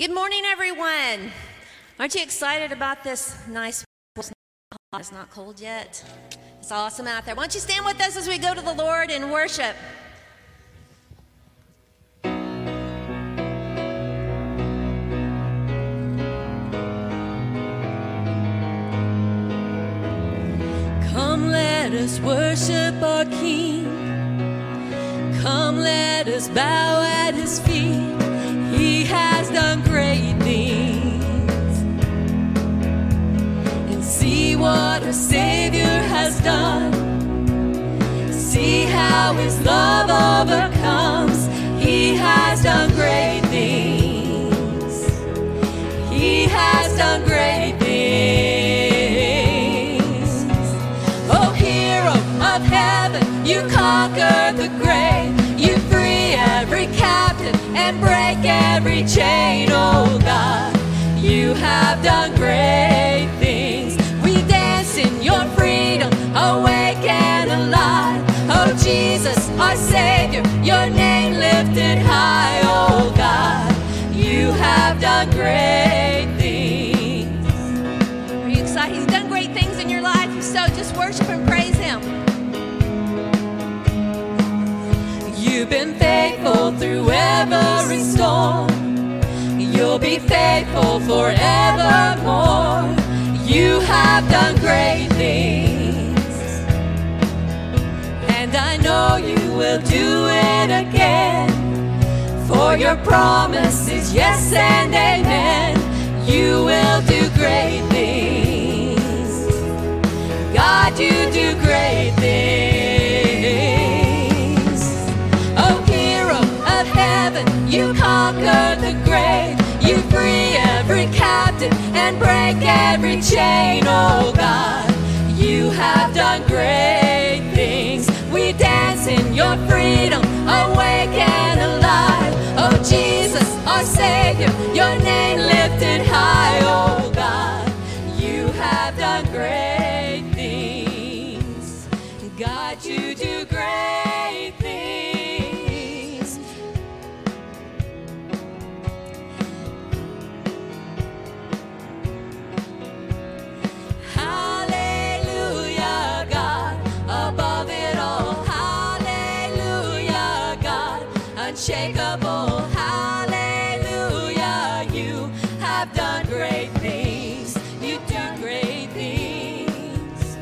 Good morning, everyone. Aren't you excited about this nice? It's not cold yet. It's awesome out there. Why don't you stand with us as we go to the Lord in worship? Come, let us worship our King. Come, let us bow at His feet. He has done great things. And see what our Savior has done. See how His love overcomes. He has done great things. He has done great things. Oh, hero of heaven, you conquered the grave. You free every captive and break every chain, oh God. You have done great things. We dance in your freedom, awake and alive. Oh Jesus, our Savior, your name lifted high, oh God. You have done great things. Are you excited? He's done great things in your life, so just worship and praise Him. You've been faithful through every storm. You'll be faithful forevermore. You have done great things, and I know you will do it again. For your promise is yes and amen. You will do great things. God, you do great things. Oh, hero of heaven, you conquered the grave. You free every captive and break every chain, oh God. You have done great things. We dance in your freedom, awake and alive. Oh Jesus, our Savior, your name lifted high, oh God. You have done great things. God, you do great things. Hallelujah, God, above it all. Hallelujah, God, unshakable. Hallelujah, you have done great things. You do great things.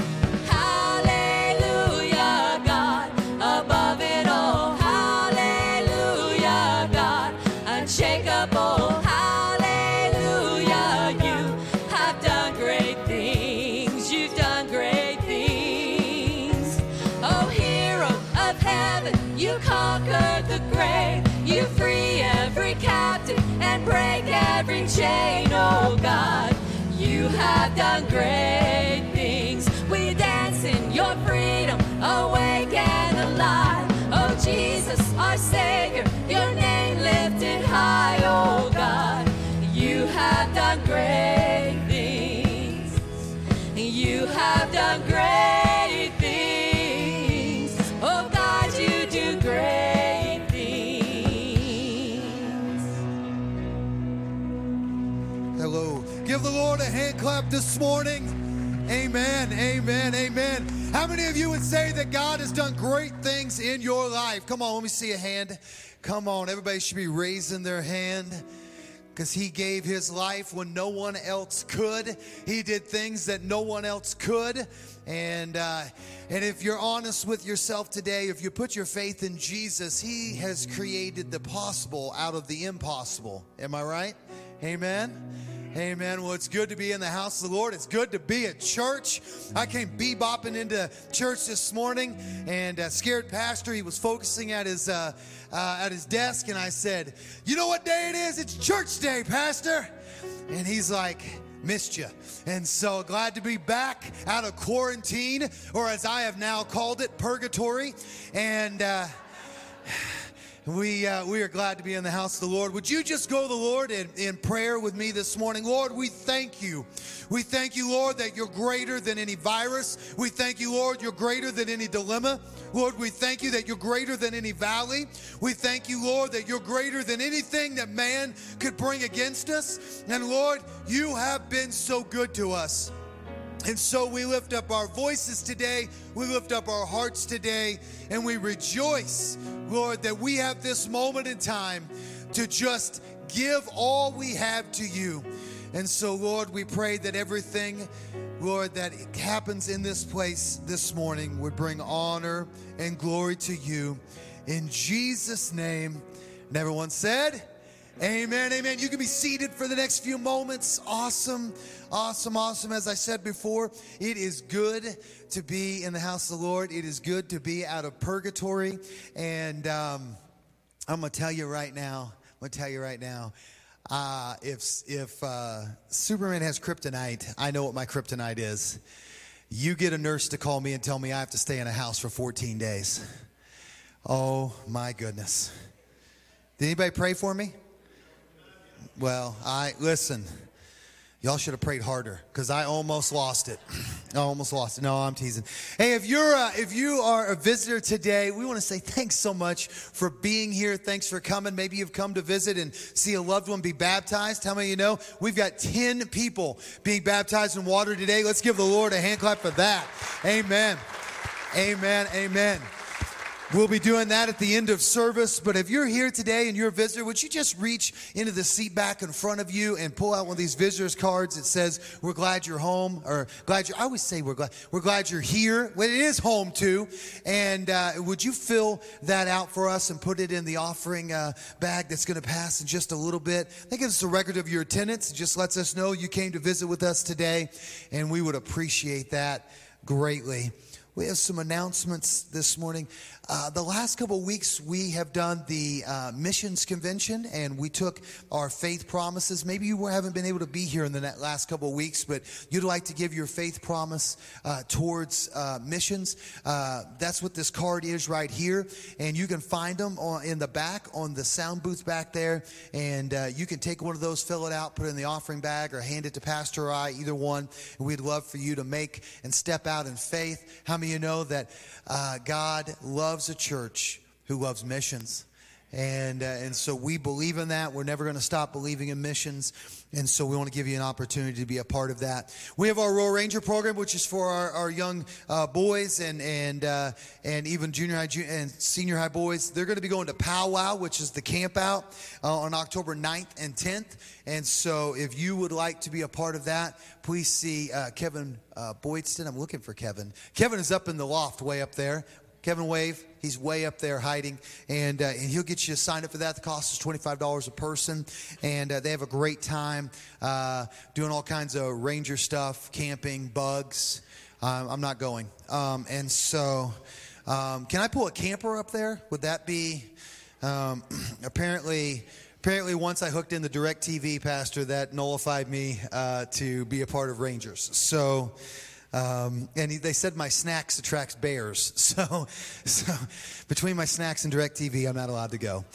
Hallelujah, God, above it all. Hallelujah, God, unshakable. Hallelujah, you have done great things. You've done great things. Oh, hero of heaven, you conquered the grave. You free every captive and break every chain, oh God. You have done great things. We dance in your freedom, awake and alive. Oh Jesus, our Savior, your name lifted high, oh God. You have done great things. You have done great things. Oh God, you do great things. Hello. Give the Lord a hand clap this morning. Amen, amen, amen. How many of you would say that God has done great things in your life? Come on, let me see a hand. Come on, everybody should be raising their hand, because He gave His life when no one else could. He did things that no one else could. And if you're honest with yourself today, if you put your faith in Jesus, He has created the possible out of the impossible. Am I right? Amen. Amen. Well, it's good to be in the house of the Lord. It's good to be at church. I came bebopping into church this morning, and scared pastor, he was focusing at his desk, and I said, "You know what day it is? It's church day, Pastor." And he's like, "Missed you." And so glad to be back out of quarantine, or as I have now called it, purgatory. And We are glad to be in the house of the Lord. Would you just go to the Lord in prayer with me this morning? Lord, we thank you. We thank you, Lord, that you're greater than any virus. We thank you, Lord, you're greater than any dilemma. Lord, we thank you that you're greater than any valley. We thank you, Lord, that you're greater than anything that man could bring against us. And Lord, you have been so good to us. And so we lift up our voices today, we lift up our hearts today, and we rejoice, Lord, that we have this moment in time to just give all we have to you. And so, Lord, we pray that everything, Lord, that happens in this place this morning would bring honor and glory to you. In Jesus' name, and everyone said, amen, amen. You can be seated for the next few moments. Awesome, awesome, awesome. As I said before, it is good to be in the house of the Lord. It is good to be out of purgatory. And I'm going to tell you right now, if Superman has kryptonite, I know what my kryptonite is. You get a nurse to call me and tell me I have to stay in a house for 14 days. Oh, my goodness. Did anybody pray for me? Well, listen, y'all should have prayed harder because I almost lost it. No, I'm teasing. Hey, if you are a visitor today, we want to say thanks so much for being here. Thanks for coming. Maybe you've come to visit and see a loved one be baptized. How many of you know we've got 10 people being baptized in water today? Let's give the Lord a hand clap for that. Amen. Amen. Amen. We'll be doing that at the end of service. But if you're here today and you're a visitor, would you just reach into the seat back in front of you and pull out one of these visitors cards that says, we're glad you're home, or I always say we're glad you're here. Well, it is home too. And would you fill that out for us and put it in the offering bag that's going to pass in just a little bit? That gives us a record of your attendance. It just lets us know you came to visit with us today, and we would appreciate that greatly. We have some announcements this morning. The last couple of weeks, we have done the missions convention, and we took our faith promises. Maybe you haven't been able to be here in the last couple of weeks, but you'd like to give your faith promise towards missions. That's what this card is right here, and you can find them in the back on the sound booth back there, and you can take one of those, fill it out, put it in the offering bag, or hand it to Pastor or I, either one, and we'd love for you to make and step out in faith. How many of you know that God loves a church who loves missions? And so we believe in that. We're never going to stop believing in missions. And so we want to give you an opportunity to be a part of that. We have our Royal Ranger program, which is for our young boys and even junior high and senior high boys. They're going to be going to Powwow, which is the camp out on October 9th and 10th. And so if you would like to be a part of that, please see Kevin Boydston. I'm looking for Kevin. Kevin is up in the loft way up there. Kevin, wave. He's way up there hiding, and he'll get you signed up for that. The cost is $25 a person, and they have a great time doing all kinds of ranger stuff, camping, bugs. I'm not going. And so can I pull a camper up there? Would that be apparently once I hooked in the DirecTV, Pastor, that nullified me to be a part of Rangers. So... they said my snacks attracts bears. So between my snacks and DirecTV, I'm not allowed to go.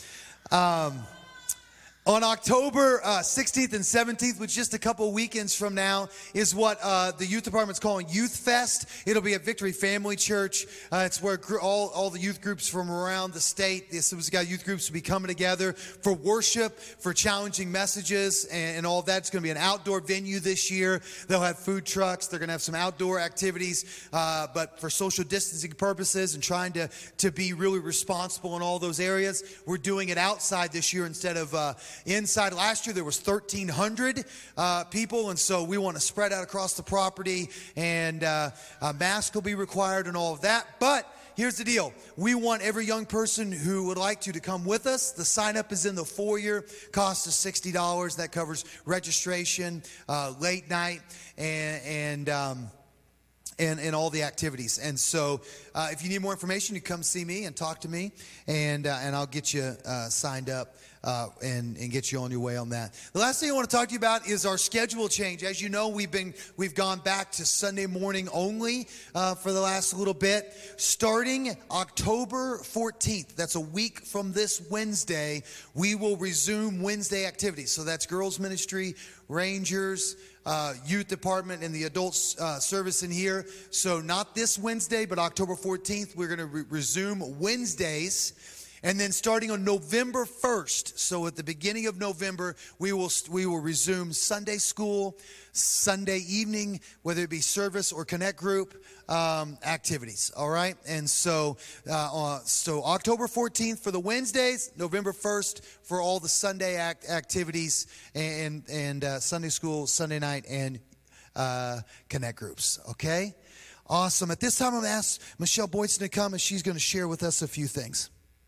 On October 16th and 17th, which is just a couple weekends from now, is what the youth department's calling Youth Fest. It'll be at Victory Family Church. It's where all the youth groups from around the state, the Assembly of God youth groups, will be coming together for worship, for challenging messages, and all of that. It's going to be an outdoor venue this year. They'll have food trucks. They're going to have some outdoor activities, but for social distancing purposes and trying to be really responsible in all those areas, we're doing it outside this year instead of inside. Last year there was 1,300 people, and so we want to spread out across the property, and a mask will be required and all of that. But here's the deal. We want every young person who would like to come with us. The sign up is in the foyer. Cost is $60. That covers registration, late night, and all the activities. And so if you need more information, you come see me and talk to me, and I'll get you signed up and get you on your way on that. The last thing I want to talk to you about is our schedule change. As you know, we've gone back to Sunday morning only for the last little bit. Starting October 14th, that's a week from this Wednesday, we will resume Wednesday activities. So that's girls ministry, Rangers, youth department, and the adult service in here. So not this Wednesday, but October 14th, we're going to resume Wednesdays. And then starting on November 1st, so at the beginning of November, we will resume Sunday school, Sunday evening, whether it be service or connect group activities. All right, and so October 14th for the Wednesdays, November 1st for all the Sunday activities and Sunday school, Sunday night, and connect groups. Okay, awesome. At this time, I'm going to ask Michelle Boydston to come, and she's going to share with us a few things.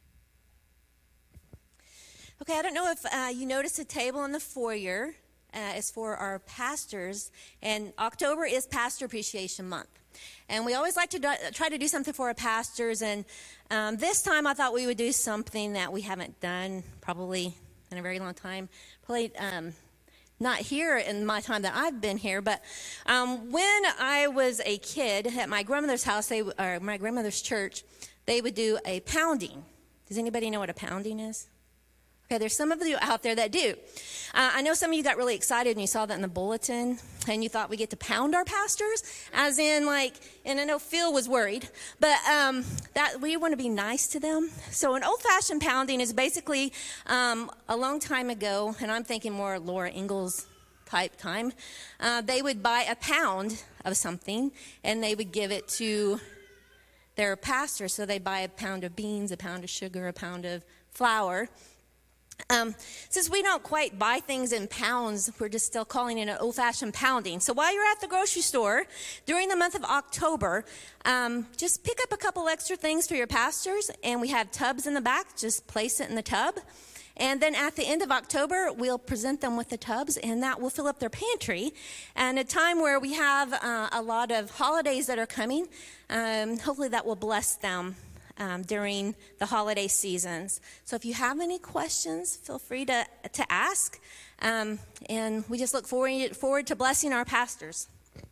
Okay, I don't know if you noticed a table in the foyer is for our pastors, and October is Pastor Appreciation Month. And we always like to try to do something for our pastors, and this time I thought we would do something that we haven't done probably in a very long time. Probably not here in my time that I've been here, but when I was a kid at my grandmother's house, or my grandmother's church, they would do a pounding. Does anybody know what a pounding is? Okay, there's some of you out there that do. I know some of you got really excited and you saw that in the bulletin and you thought we get to pound our pastors, as in and I know Phil was worried, but that we want to be nice to them. So an old-fashioned pounding is basically a long time ago, and I'm thinking more Laura Ingalls type time, they would buy a pound of something and they would give it to their pastor. So they buy a pound of beans, a pound of sugar, a pound of flour. Since we don't quite buy things in pounds, we're just still calling it an old-fashioned pounding. So while you're at the grocery store during the month of October, just pick up a couple extra things for your pastors, and we have tubs in the back. Just place it in the tub. And then at the end of October, we'll present them with the tubs, and that will fill up their pantry. And a time where we have a lot of holidays that are coming, hopefully that will bless them during the holiday seasons. So if you have any questions, feel free to ask. And we just look forward to blessing our pastors.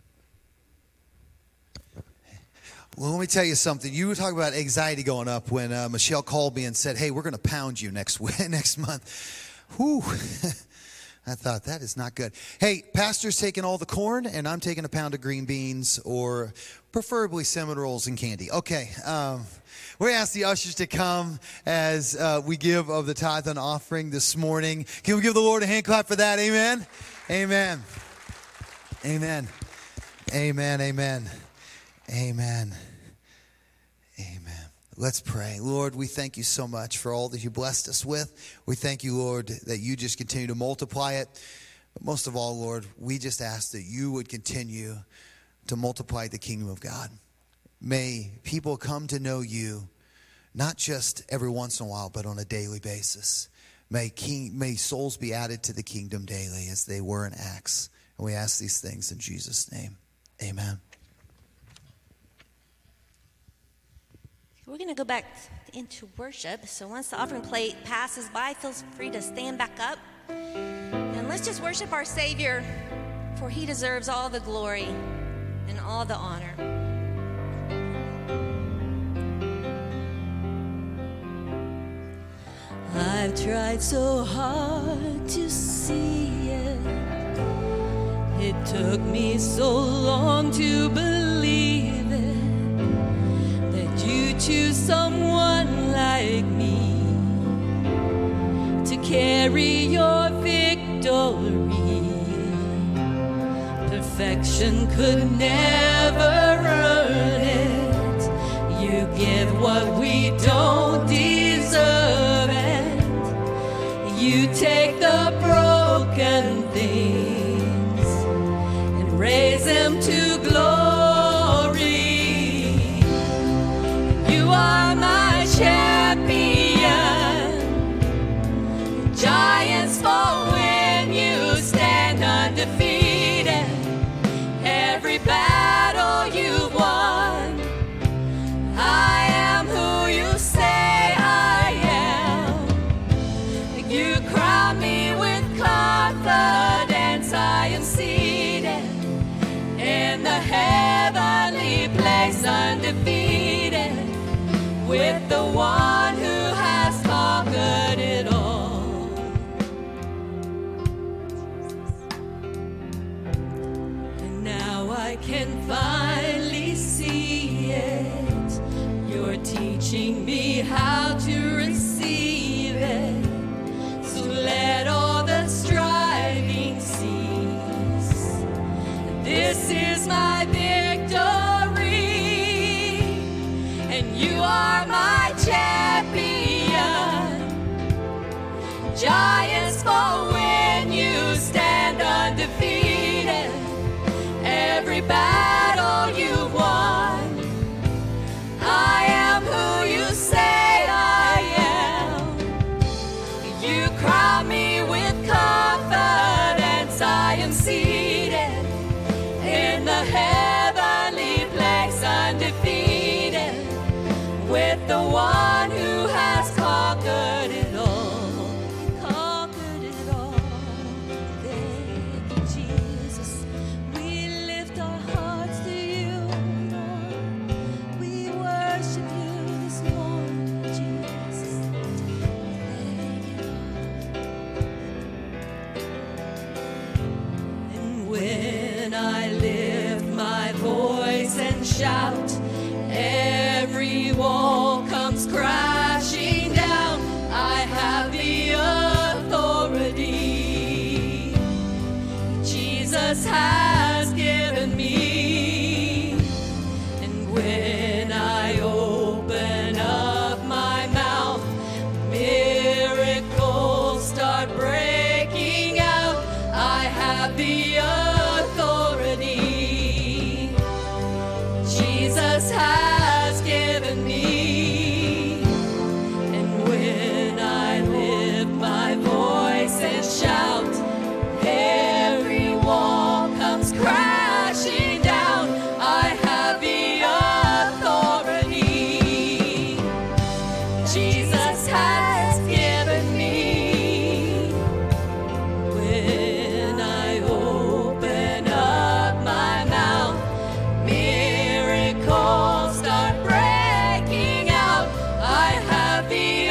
Well, let me tell you something. You were talking about anxiety going up when Michelle called me and said, hey, we're going to pound you next month. Whew. I thought, that is not good. Hey, pastor's taking all the corn, and I'm taking a pound of green beans, or preferably cinnamon rolls and candy. Okay, we're going to ask the ushers to come as we give of the tithe and offering this morning. Can we give the Lord a hand clap for that? Amen? Amen. Amen. Amen. Amen. Amen. Amen. Let's pray. Lord, we thank you so much for all that you blessed us with. We thank you, Lord, that you just continue to multiply it. But most of all, Lord, we just ask that you would continue to multiply the kingdom of God. May people come to know you, not just every once in a while, but on a daily basis. May souls be added to the kingdom daily as they were in Acts. And we ask these things in Jesus' name. Amen. We're going to go back into worship. So once the offering plate passes by, feel free to stand back up. And let's just worship our Savior, for he deserves all the glory and all the honor. I've tried so hard to see it. It took me so long to believe it, that you choose someone like me to carry your victory. Perfection could never earn it. You give what we don't deserve, and you take the broken things and raise them to glory. You are my champion. Giants fall when you stand undefeated. Every battle you've won, I am who you say I am. You with the one who has conquered it all. And now I can finally see it. You're teaching me how to receive it. So let all the striving cease. This is my victory, and you are my champion. Giants fall when you stand undefeated. Every battle you won. I am who you say I am. You crown me with confidence. I am seated in the heavenly place, undefeated, with the one who has conquered it all. Conquered it all. Thank you, Jesus. We lift our hearts to you, Lord. We worship you this morning, Jesus. Thank you, Lord. And when I lift my voice and shout, every wall comes crashing down. I have the authority Jesus has given me. And when I open up my mouth, miracles start breaking out. I have the authority Jesus has given me. And when I lift my voice and shout, every wall comes crashing down. I have the authority Jesus has given me. When I open up my mouth, miracles start breaking out. I have the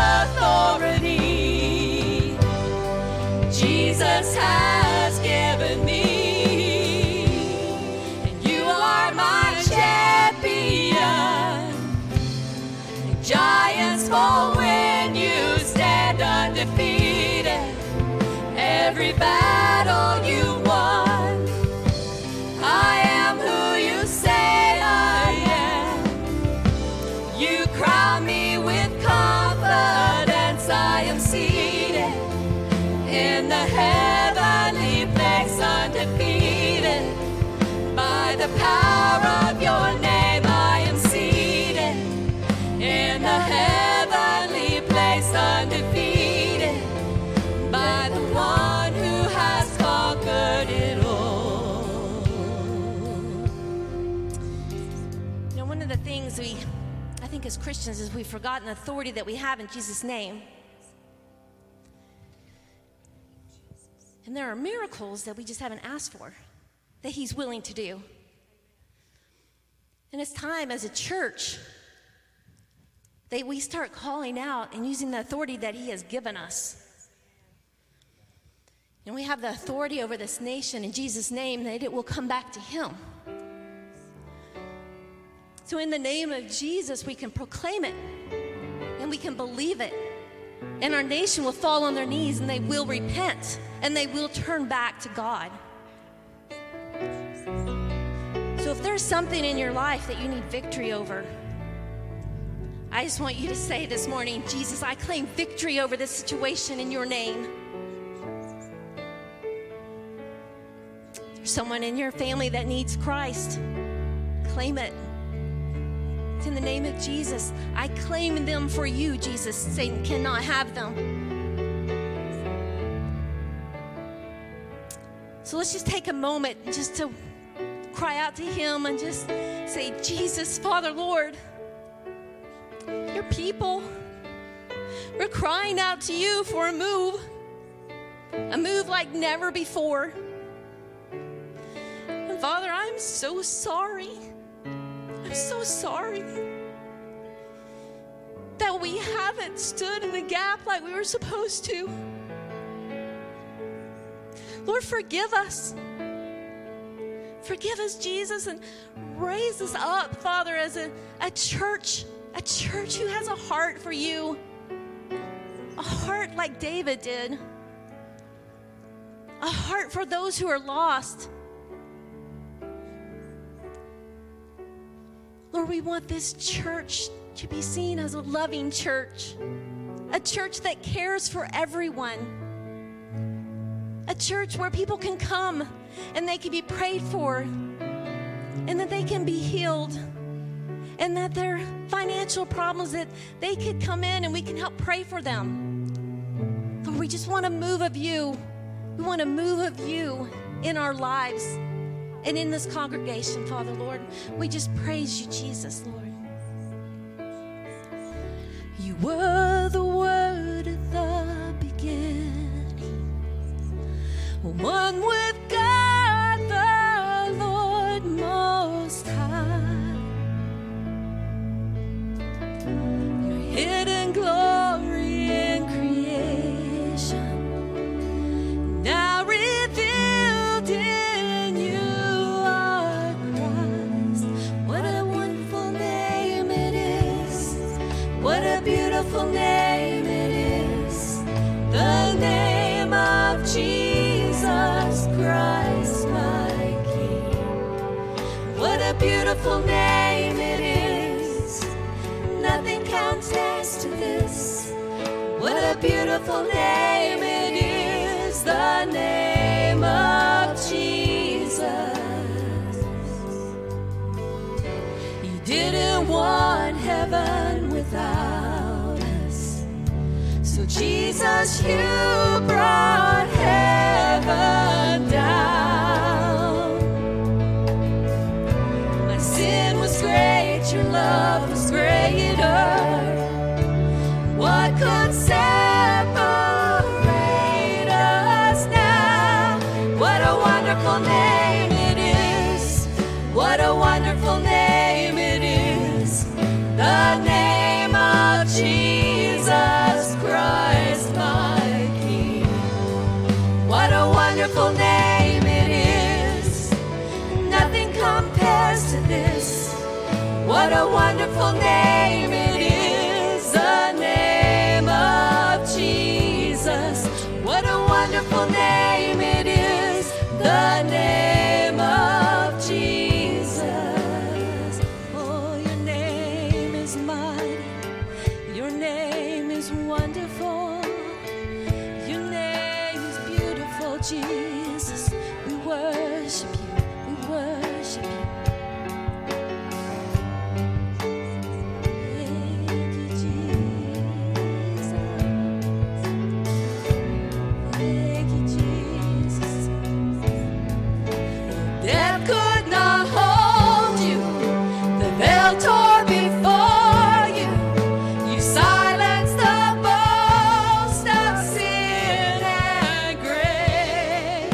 authority Jesus has given me. And you are my champion. Giants fall when you stand undefeated. Every battle you won. I am who you say I am. You crown me with confidence. I am seated in the heavenly place, undefeated. By the power of your name, I am seated in the heavenly place, undefeated. By the one who has conquered it all. You know, one of the things I think as Christians is we've forgotten the authority that we have in Jesus' name. And there are miracles that we just haven't asked for, that he's willing to do. And it's time as a church that we start calling out and using the authority that he has given us. And we have the authority over this nation in Jesus' name, that it will come back to him. So in the name of Jesus, we can proclaim it and we can believe it. And our nation will fall on their knees and they will repent and they will turn back to God. So if there's something in your life that you need victory over, I just want you to say this morning, Jesus, I claim victory over this situation in your name. There's someone in your family that needs Christ. Claim it. It's in the name of Jesus. I claim them for you, Jesus. Satan cannot have them. So let's just take a moment just to cry out to him and just say, Jesus, Father, Lord, your people, we're crying out to you for a move like never before. And Father, I'm so sorry. I'm so sorry. we haven't stood in the gap like we were supposed to. Lord, forgive us. Forgive us, Jesus, and raise us up, Father, as a church who has a heart for you, a heart like David did, a heart for those who are lost. Lord, we want this church to be seen as a loving church, a church that cares for everyone, a church where people can come and they can be prayed for, and that they can be healed, and that their financial problems, that they could come in and we can help pray for them. Lord, we just want a move of you. We want a move of you in our lives and in this congregation, Father, Lord. We just praise you, Jesus, Lord. You were the Word at the beginning, one with God, the Lord Most High. Your hidden glory in creation, now revealed in you are Christ. What a wonderful name it is. What a beautiful name it is. The name of Jesus Christ, my King. What a beautiful name it is. Nothing compares to this. What a beautiful name it is. The name of Jesus. You didn't want heaven without us, so Jesus, you brought heaven down. My sin was great, your love was greater. What could separate us now? What a wonderful name it is. What a wonderful name it is. The name of Jesus Christ, my King. What a wonderful name it is. Nothing compares to this. What a wonderful name it is. The name of Jesus. What a wonderful name it is. The name of Jesus. Oh, your name is mighty. Your name is wonderful. Your name is beautiful, Jesus. We worship you. We worship you. Thank you, Jesus. Thank you, Jesus. Death could not hold you. The veil tore before you. You silenced the boast of sin and grave.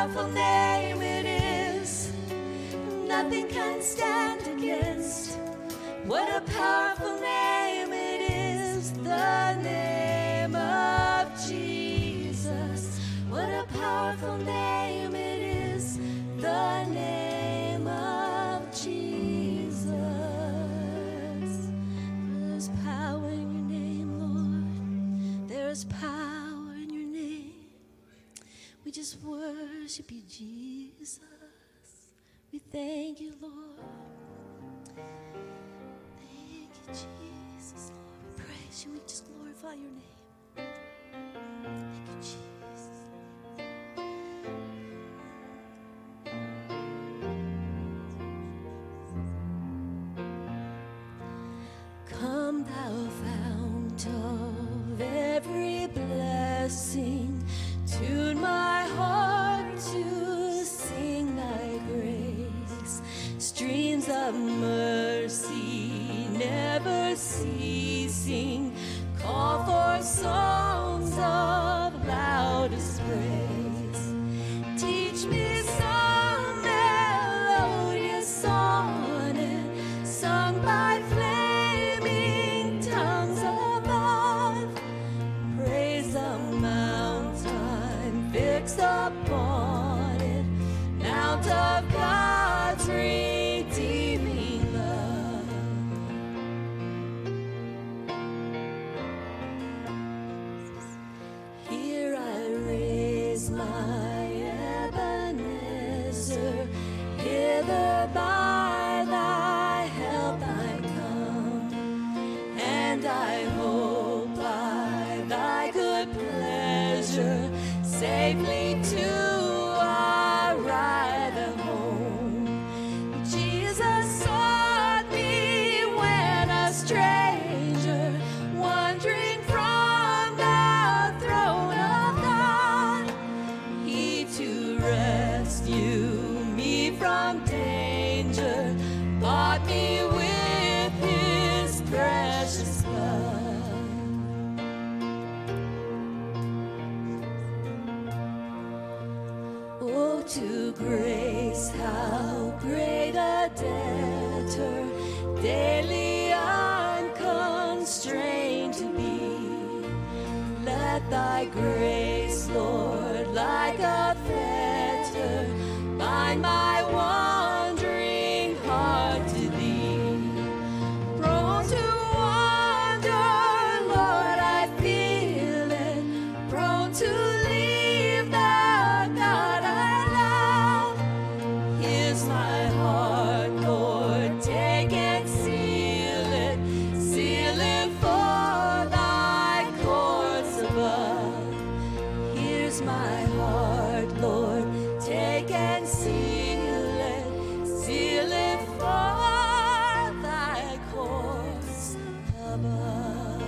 powerful name it is. Nothing can stand against. What a powerful name it is. The name of Jesus. What a powerful name it is. The name of Jesus. There's power in your name, Lord. There's power in your name. We just worship you, Jesus. We thank you, Lord. Thank you, Jesus. Lord, we praise you. We just glorify your name. Thank you, Jesus. Come, thou fount of every blessing, tune my heart to sing thy grace. Streams of mercy never ceasing, call for songs of loudest praise. Teach me some melodious sonnet sung by flaming tongues above. Praise the mountain fixed upon it, mount of God's redeeming love. Here I raise my Ebenezer, hither by thy help I come, and I hope by thy good pleasure safely to arrive at home. Jesus sought me when a stranger, wandering from the throne of God. He to rescue me from danger bought me with his precious blood. Oh, to grace, how great a debtor, daily unconstrained to be. Let thy grace, Lord, like a fetter, bind my wandering heart to thee. Prone to wander, Lord, I feel it, prone to leave the God I love. Here's my heart, Lord, take and seal it for thy courts above. Here's my heart, Lord, take and seal it for thy courts above.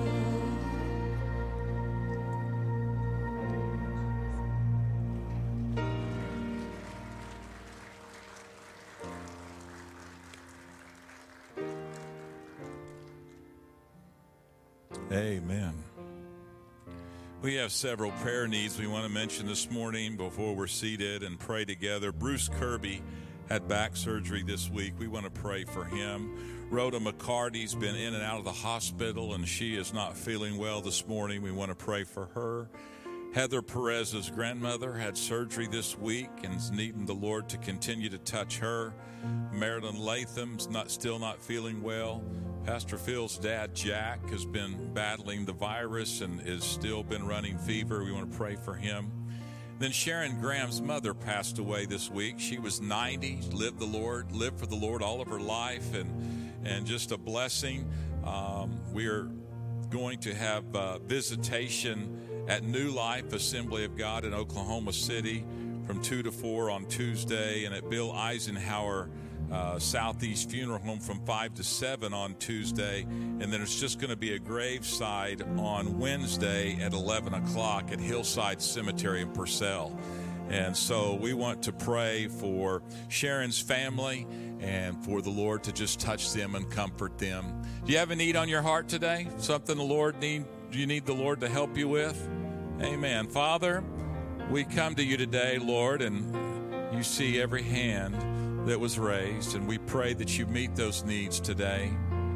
Amen. We have several prayer needs we want to mention this morning before we're seated and pray together. Bruce Kirby had back surgery this week. We want to pray for him. Rhoda McCarty's been in and out of the hospital, and she is not feeling well this morning. We want to pray for her. Heather Perez's grandmother had surgery this week and is needing the Lord to continue to touch her. Marilyn Latham's still not feeling well. Pastor Phil's dad, Jack, has been battling the virus and has still been running fever. We want to pray for him. Then Sharon Graham's mother passed away this week. She was 90, lived for the Lord all of her life, and just a blessing. We are going to have visitation at New Life Assembly of God in Oklahoma City from 2 to 4 on Tuesday, and at Bill Eisenhower Southeast Funeral Home from 5 to 7 on Tuesday. And then it's just going to be a graveside on Wednesday at 11 o'clock at Hillside Cemetery in Purcell. And so we want to pray for Sharon's family and for the Lord to just touch them and comfort them. Do you have a need on your heart today? Something you need the Lord to help you with? Amen. Father, We come to you today, Lord, and you see every hand that was raised, and we pray that you meet those needs today.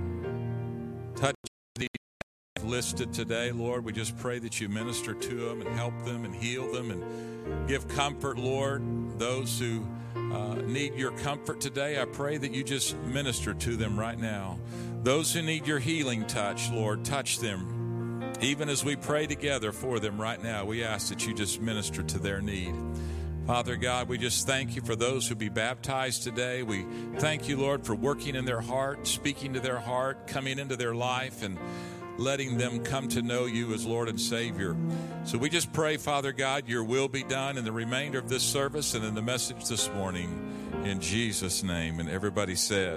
Touch these listed today, Lord. We just pray that you minister to them and help them and heal them and give comfort, Lord. Those who need your comfort today, I pray that you just minister to them right now. Those who need your healing touch, Lord, touch them. Even as we pray together for them right now, we ask that you just minister to their need. Father God, we just thank you for those who be baptized today. We thank you, Lord, for working in their heart, speaking to their heart, coming into their life, and letting them come to know you as Lord and Savior. So we just pray, Father God, your will be done in the remainder of this service and in the message this morning. In Jesus' name. And everybody said,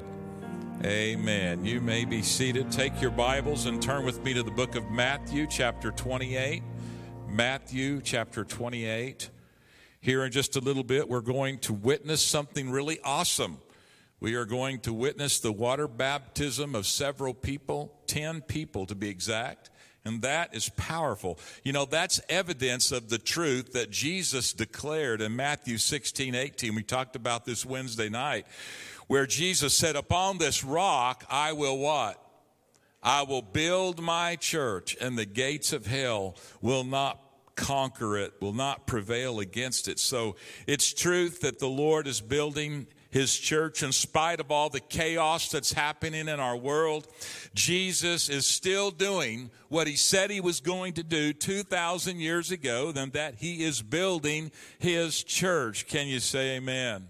amen. You may be seated. Take your Bibles and turn with me to the book of Matthew, chapter 28. Matthew, chapter 28. Here in just a little bit, we're going to witness something really awesome. We are going to witness the water baptism of several people, 10 people to be exact, and that is powerful. You know, that's evidence of the truth that Jesus declared in Matthew 16:18. We talked about this Wednesday night, where Jesus said, upon this rock I will what? I will build my church, and the gates of hell will not conquer it, will not prevail against it. So it's truth that the Lord is building his church in spite of all the chaos that's happening in our world. Jesus is still doing what he said he was going to do 2,000 years ago, and that he is building his church. Can you say amen?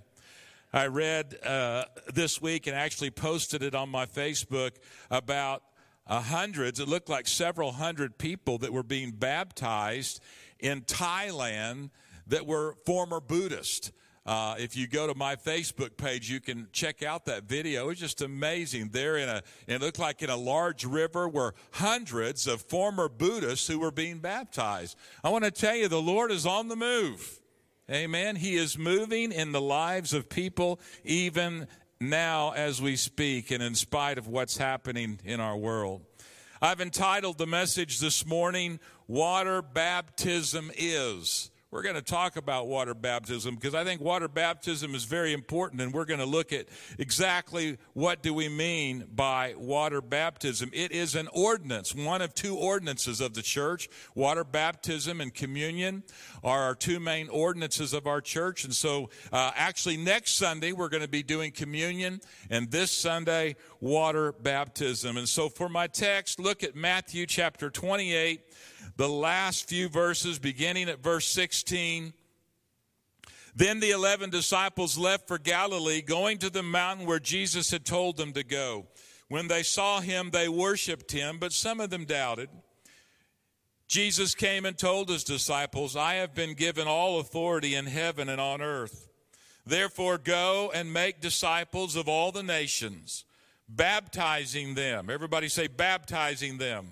I read this week and actually posted it on my Facebook about hundreds, it looked like several hundred people that were being baptized in Thailand that were former Buddhist. If you go to my Facebook page, you can check out that video. It's just amazing. There it looked like in a large river were hundreds of former Buddhists who were being baptized. I want to tell you, the Lord is on the move. Amen. He is moving in the lives of people even now as we speak, and in spite of what's happening in our world. I've entitled the message this morning, Water Baptism Is. We're going to talk about water baptism because I think water baptism is very important, and we're going to look at exactly what do we mean by water baptism. It is an ordinance, one of two ordinances of the church. Water baptism and communion are our two main ordinances of our church. And so actually next Sunday we're going to be doing communion, and this Sunday water baptism. And so for my text, look at Matthew chapter 28. The last few verses, beginning at verse 16. Then the 11 disciples left for Galilee, going to the mountain where Jesus had told them to go. When they saw him, they worshiped him, but some of them doubted. Jesus came and told his disciples, I have been given all authority in heaven and on earth. Therefore go and make disciples of all the nations, baptizing them. Everybody say, baptizing them.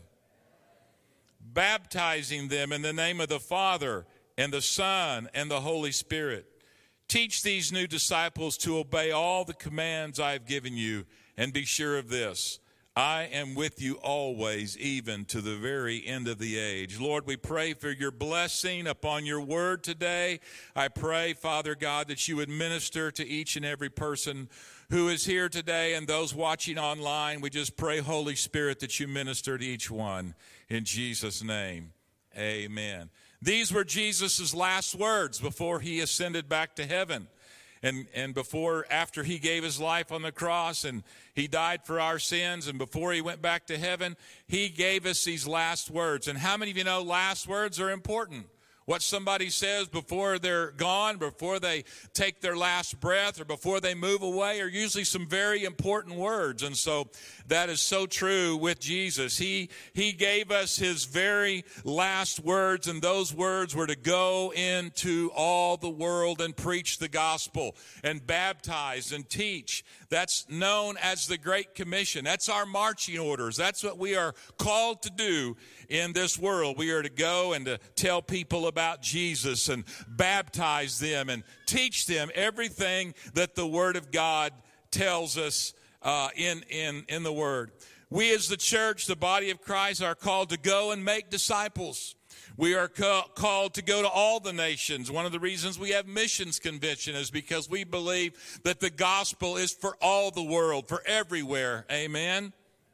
Baptizing them in the name of the Father and the Son and the Holy Spirit. Teach these new disciples to obey all the commands I have given you, and be sure of this, I am with you always, even to the very end of the age. Lord, we pray for your blessing upon your word today. I pray, Father God, that you would minister to each and every person who is here today and those watching online. We just pray, Holy Spirit, that you minister to each one. In Jesus' name, amen. These were Jesus' last words before he ascended back to heaven. And after he gave his life on the cross and he died for our sins, and before he went back to heaven, he gave us these last words. And how many of you know last words are important? What somebody says before they're gone, before they take their last breath, or before they move away are usually some very important words. And so that is so true with Jesus. He gave us his very last words, and those words were to go into all the world and preach the gospel and baptize and teach. That's known as the Great Commission. That's our marching orders. That's what we are called to do in this world. We are to go and to tell people about Jesus and baptize them and teach them everything that the Word of God tells us in the Word. We as the church, the body of Christ, are called to go and make disciples. We are called to go to all the nations. One of the reasons we have missions convention is because we believe that the gospel is for all the world, for everywhere. Amen.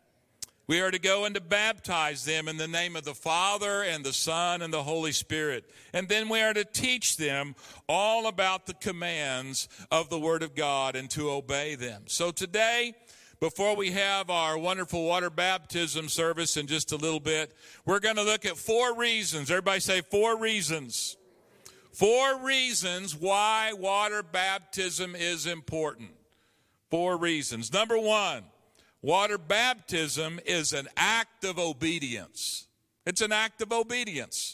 We are to go and to baptize them in the name of the Father and the Son and the Holy Spirit. And then we are to teach them all about the commands of the Word of God and to obey them. So today, before we have our wonderful water baptism service in just a little bit, we're going to look at 4 reasons. Everybody say 4 reasons. 4 reasons why water baptism is important. 4 reasons. Number 1. Water baptism is an act of obedience. It's an act of obedience.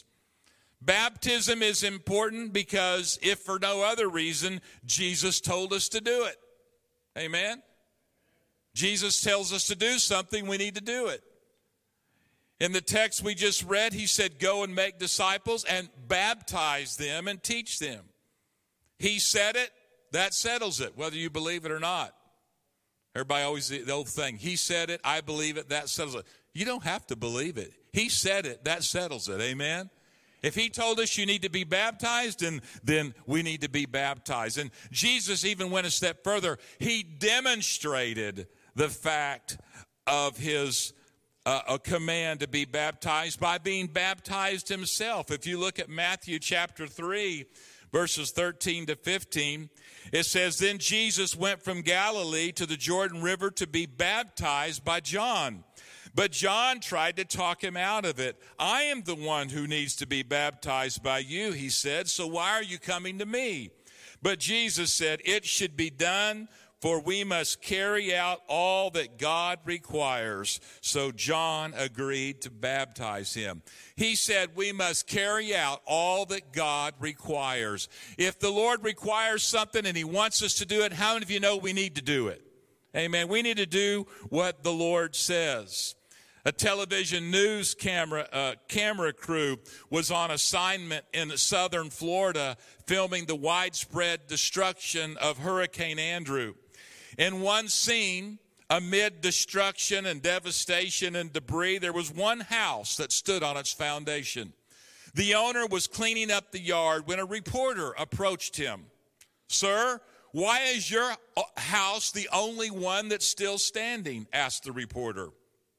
Baptism is important because, if for no other reason, Jesus told us to do it. Amen? Jesus tells us to do something, we need to do it. In the text we just read, he said, go and make disciples and baptize them and teach them. He said it, that settles it, whether you believe it or not. Everybody always, the old thing, he said it, I believe it, that settles it. You don't have to believe it. He said it, that settles it. Amen? If he told us you need to be baptized, then we need to be baptized. And Jesus even went a step further. He demonstrated the fact of his a command to be baptized by being baptized himself. If you look at Matthew chapter 3, verses 13 to 15, it says, then Jesus went from Galilee to the Jordan River to be baptized by John. But John tried to talk him out of it. I am the one who needs to be baptized by you, he said, so why are you coming to me? But Jesus said, it should be done, for we must carry out all that God requires. So John agreed to baptize him. He said we must carry out all that God requires. If the Lord requires something and he wants us to do it, how many of you know we need to do it? Amen. We need to do what the Lord says. A television news camera crew was on assignment in southern Florida filming the widespread destruction of Hurricane Andrew. In one scene, amid destruction and devastation and debris, there was one house that stood on its foundation. The owner was cleaning up the yard when a reporter approached him. Sir, why is your house the only one that's still standing? Asked the reporter.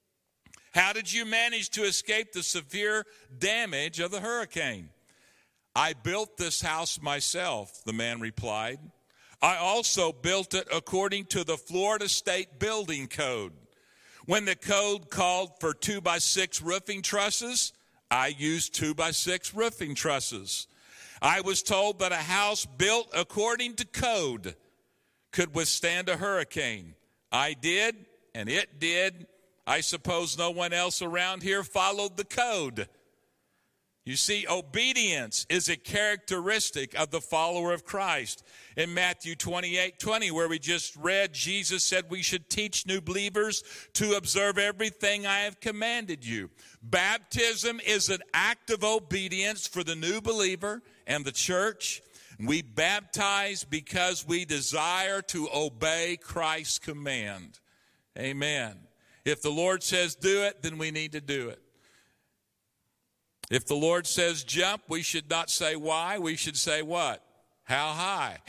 How did you manage to escape the severe damage of the hurricane? I built this house myself, the man replied. I also built it according to the Florida State Building Code. When the code called for 2x6 roofing trusses, I used 2x6 roofing trusses. I was told that a house built according to code could withstand a hurricane. I did, and it did. I suppose no one else around here followed the code. You see, obedience is a characteristic of the follower of Christ. In Matthew 28:20, where we just read, Jesus said we should teach new believers to observe everything I have commanded you. Baptism is an act of obedience for the new believer and the church. We baptize because we desire to obey Christ's command. Amen. If the Lord says do it, then we need to do it. If the Lord says jump, we should not say why. We should say what? How high?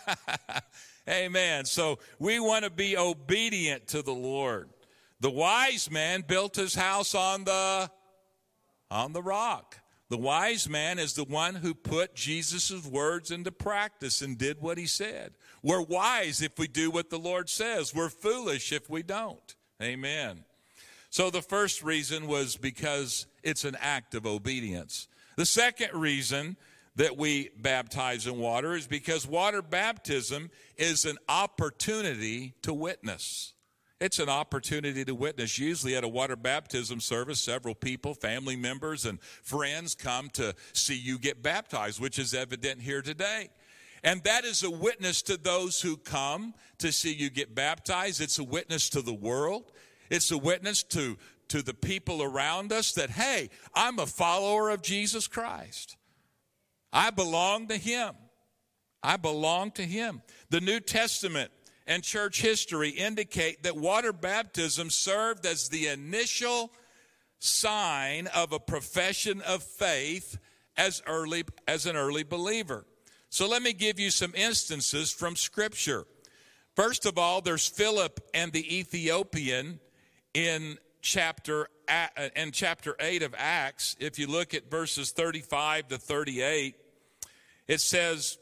Amen. So we want to be obedient to the Lord. The wise man built his house on the rock. The wise man is the one who put Jesus' words into practice and did what he said. We're wise if we do what the Lord says. We're foolish if we don't. Amen. So the first reason was because it's an act of obedience. The second reason that we baptize in water is because water baptism is an opportunity to witness. It's an opportunity to witness. Usually at a water baptism service, several people, family members and friends come to see you get baptized, which is evident here today. And that is a witness to those who come to see you get baptized. It's a witness to the world. It's a witness to the people around us that, hey, I'm a follower of Jesus Christ. I belong to him. I belong to him. The New Testament and church history indicate that water baptism served as the initial sign of a profession of faith as an early believer. So let me give you some instances from Scripture. First of all, there's Philip and the Ethiopian in chapter 8 of Acts. If you look at verses 35 to 38, it says,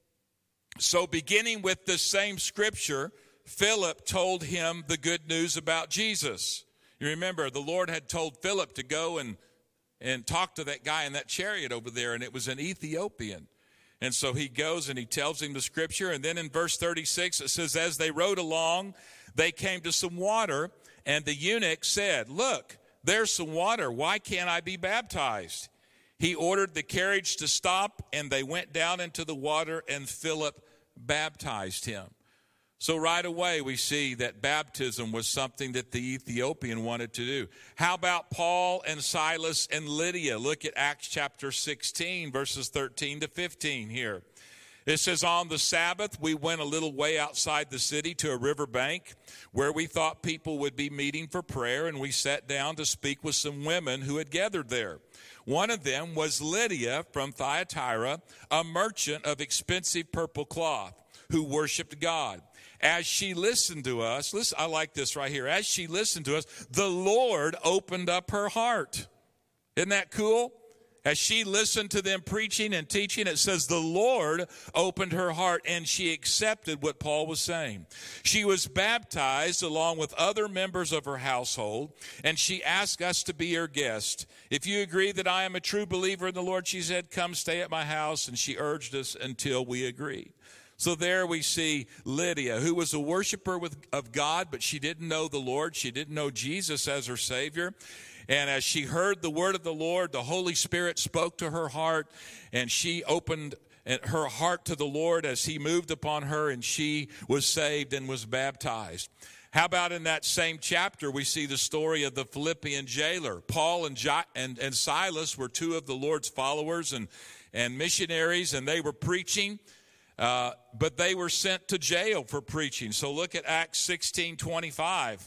so beginning with this same scripture, Philip told him the good news about Jesus. You remember, the Lord had told Philip to go and talk to that guy in that chariot over there, and it was an Ethiopian. And so he goes and he tells him the scripture. And then in verse 36, it says, as they rode along, they came to some water, and the eunuch said, look, there's some water. Why can't I be baptized? He ordered the carriage to stop, and they went down into the water, and Philip baptized him. So right away we see that baptism was something that the Ethiopian wanted to do. How about Paul and Silas and Lydia? Look at Acts chapter 16, verses 13 to 15 here. It says, on the Sabbath, we went a little way outside the city to a river bank where we thought people would be meeting for prayer, and we sat down to speak with some women who had gathered there. One of them was Lydia from Thyatira, a merchant of expensive purple cloth who worshiped God. As she listened to us, listen, I like this right here. As she listened to us, the Lord opened up her heart. Isn't that cool? As she listened to them preaching and teaching, it says the Lord opened her heart and she accepted what Paul was saying. She was baptized along with other members of her household, and she asked us to be her guest. If you agree that I am a true believer in the Lord, she said, come stay at my house, and she urged us until we agreed. So there we see Lydia, who was a worshiper of God, but she didn't know the Lord. She didn't know Jesus as her Savior. And as she heard the word of the Lord, the Holy Spirit spoke to her heart, and she opened her heart to the Lord as he moved upon her, and she was saved and was baptized. How about in that same chapter, we see the story of the Philippian jailer. Paul and Silas were two of the Lord's followers and missionaries, and they were preaching. But they were sent to jail for preaching. So look at Acts 16:25.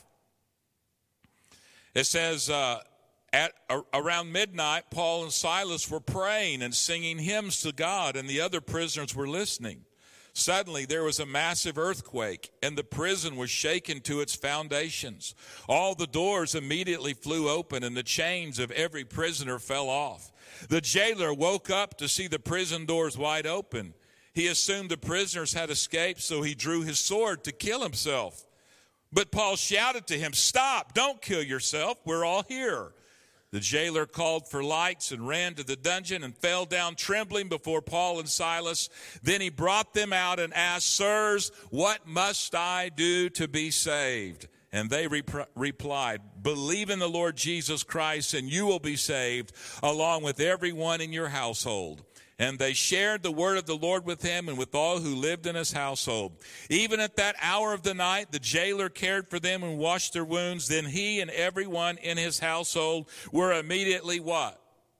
It says, around midnight, Paul and Silas were praying and singing hymns to God, and the other prisoners were listening. Suddenly there was a massive earthquake, and the prison was shaken to its foundations. All the doors immediately flew open, and the chains of every prisoner fell off. The jailer woke up to see the prison doors wide open. He assumed the prisoners had escaped, so he drew his sword to kill himself. But Paul shouted to him, stop, don't kill yourself, we're all here. The jailer called for lights and ran to the dungeon and fell down trembling before Paul and Silas. Then he brought them out and asked, sirs, what must I do to be saved? And they replied, believe in the Lord Jesus Christ, and you will be saved, along with everyone in your household. And they shared the word of the Lord with him and with all who lived in his household. Even at that hour of the night, the jailer cared for them and washed their wounds. Then he and everyone in his household were immediately what?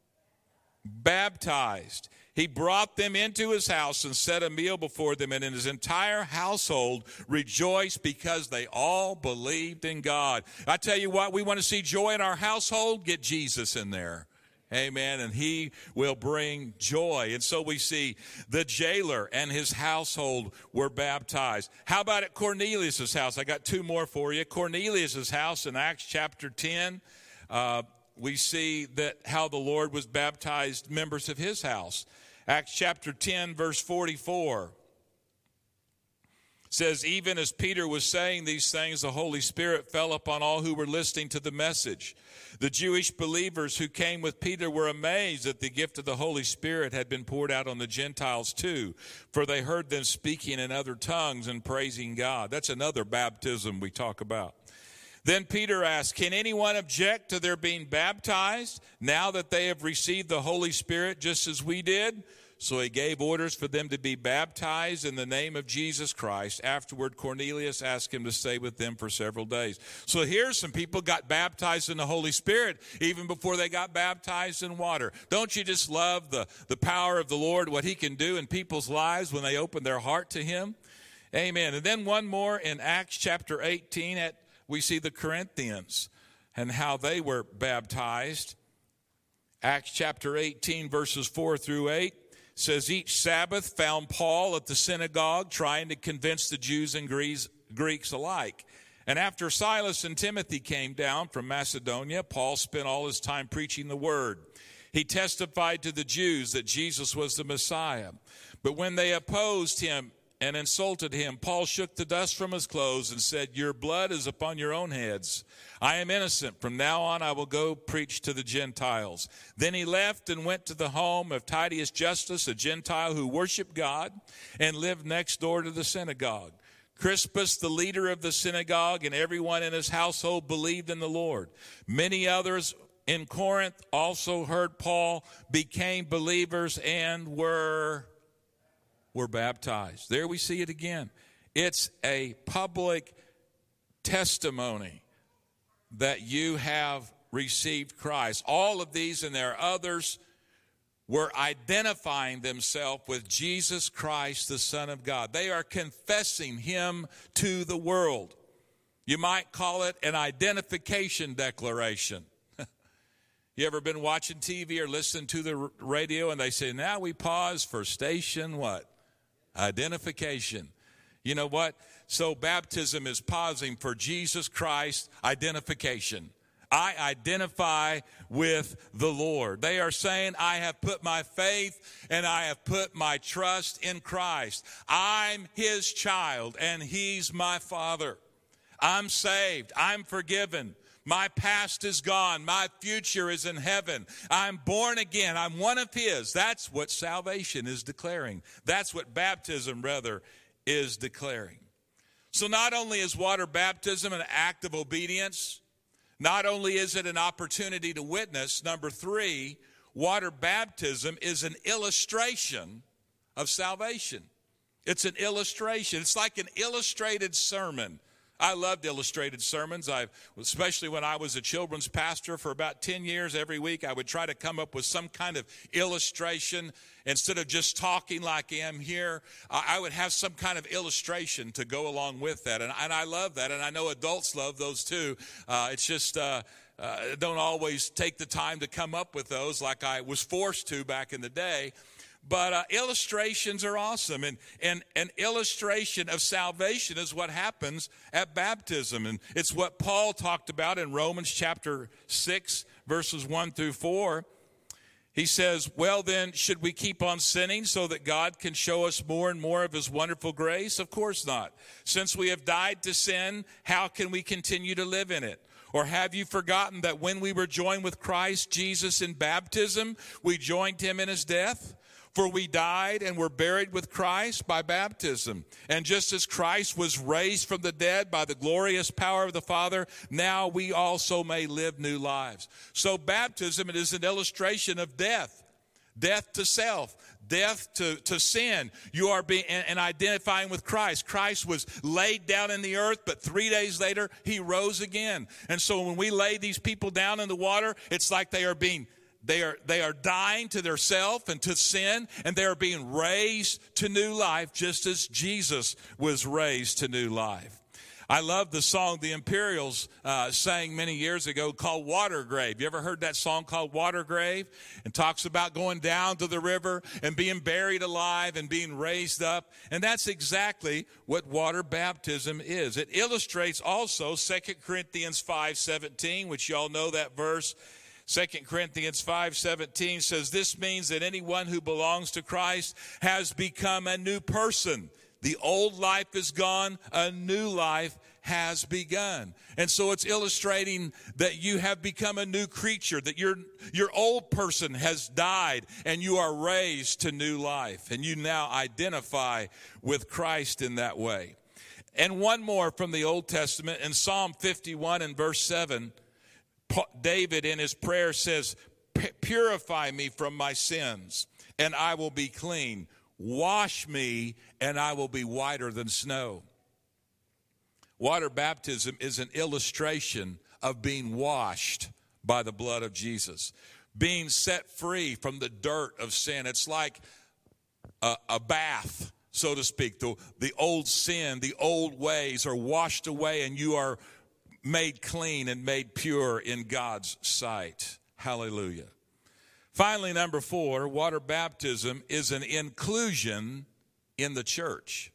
Baptized. He brought them into his house and set a meal before them, and in his entire household rejoiced because they all believed in God. I tell you what, we want to see joy in our household, get Jesus in there. Amen. And he will bring joy. And so we see the jailer and his household were baptized. How about at Cornelius' house? I got two more for you. Cornelius' house in Acts chapter 10. We see that how the Lord was baptized members of his house. Acts chapter 10, verse 44. Says, even as Peter was saying these things, the Holy Spirit fell upon all who were listening to the message. The Jewish believers who came with Peter were amazed that the gift of the Holy Spirit had been poured out on the Gentiles too, for they heard them speaking in other tongues and praising God. That's another baptism we talk about. Then Peter asked, can anyone object to their being baptized now that they have received the Holy Spirit just as we did? So he gave orders for them to be baptized in the name of Jesus Christ. Afterward, Cornelius asked him to stay with them for several days. So here's some people got baptized in the Holy Spirit even before they got baptized in water. Don't you just love the power of the Lord, what he can do in people's lives when they open their heart to him? Amen. And then one more in Acts chapter 18, we see the Corinthians and how they were baptized. Acts chapter 18, verses 4 through 8 says, each Sabbath found Paul at the synagogue trying to convince the Jews and Greeks alike. And after Silas and Timothy came down from Macedonia, Paul spent all his time preaching the word. He testified to the Jews that Jesus was the Messiah. But when they opposed him and insulted him, Paul shook the dust from his clothes and said, your blood is upon your own heads. I am innocent. From now on I will go preach to the Gentiles. Then he left and went to the home of Titius Justus, a Gentile who worshiped God and lived next door to the synagogue. Crispus, the leader of the synagogue, and everyone in his household believed in the Lord. Many others in Corinth also heard Paul, became believers, and were baptized. There we see it again. It's a public testimony that you have received Christ. All of these, and there are others, were identifying themselves with Jesus Christ, the Son of God. They are confessing him to the world. You might call it an identification declaration. You ever been watching TV or listening to the radio and they say, now we pause for station what? Identification. You know what? So baptism is pausing for Jesus Christ identification. I identify with the Lord. They are saying, I have put my faith and I have put my trust in Christ. I'm his child and he's my father. I'm saved. I'm forgiven. My past is gone. My future is in heaven. I'm born again. I'm one of his. That's what salvation is declaring. That's what baptism, rather, is declaring. So not only is water baptism an act of obedience, not only is it an opportunity to witness, number 3, water baptism is an illustration of salvation. It's an illustration. It's like an illustrated sermon. I loved illustrated sermons. Especially when I was a children's pastor for about 10 years, every week I would try to come up with some kind of illustration. Instead of just talking like I am here, I would have some kind of illustration to go along with that. And I love that, and I know adults love those too. It's just don't always take the time to come up with those like I was forced to back in the day. But illustrations are awesome, and an illustration of salvation is what happens at baptism. And it's what Paul talked about in Romans chapter 6, verses 1 through 4. He says, well then, should we keep on sinning so that God can show us more and more of his wonderful grace? Of course not. Since we have died to sin, how can we continue to live in it? Or have you forgotten that when we were joined with Christ Jesus in baptism, we joined him in his death? For we died and were buried with Christ by baptism. And just as Christ was raised from the dead by the glorious power of the Father, now we also may live new lives. So baptism, it is an illustration of death. Death to self. Death to sin. You are being and identifying with Christ. Christ was laid down in the earth, but 3 days later, he rose again. And so when we lay these people down in the water, it's like they are dying to their self and to sin, and they are being raised to new life, just as Jesus was raised to new life. I love the song the Imperials sang many years ago called Water Grave. You ever heard that song called Water Grave? It talks about going down to the river and being buried alive and being raised up. And that's exactly what water baptism is. It illustrates also 2 Corinthians 5:17, which y'all know that verse. 2 Corinthians 5:17 says, this means that anyone who belongs to Christ has become a new person. The old life is gone, a new life has begun. And so it's illustrating that you have become a new creature, that your old person has died and you are raised to new life. And you now identify with Christ in that way. And one more from the Old Testament in Psalm 51 and verse 7. David in his prayer says, purify me from my sins and I will be clean. Wash me and I will be whiter than snow. Water baptism is an illustration of being washed by the blood of Jesus. Being set free from the dirt of sin. It's like a bath, so to speak. The old sin, the old ways are washed away and you are made clean and made pure in God's sight. Hallelujah. Finally, number 4, water baptism is an inclusion in the church.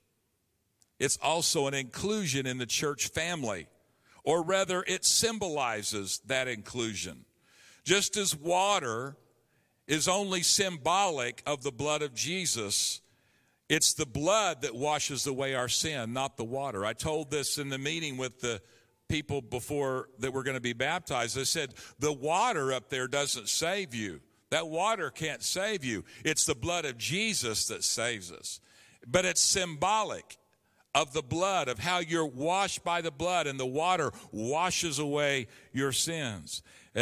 It's also an inclusion in the church family, or rather it symbolizes that inclusion. Just as water is only symbolic of the blood of Jesus, it's the blood that washes away our sin, not the water. I told this in the meeting with the people before that were going to be baptized. I said, the water up there doesn't save you. That water can't save you. It's the blood of Jesus that saves us. But it's symbolic of the blood, of how you're washed by the blood, and the water washes away your sins.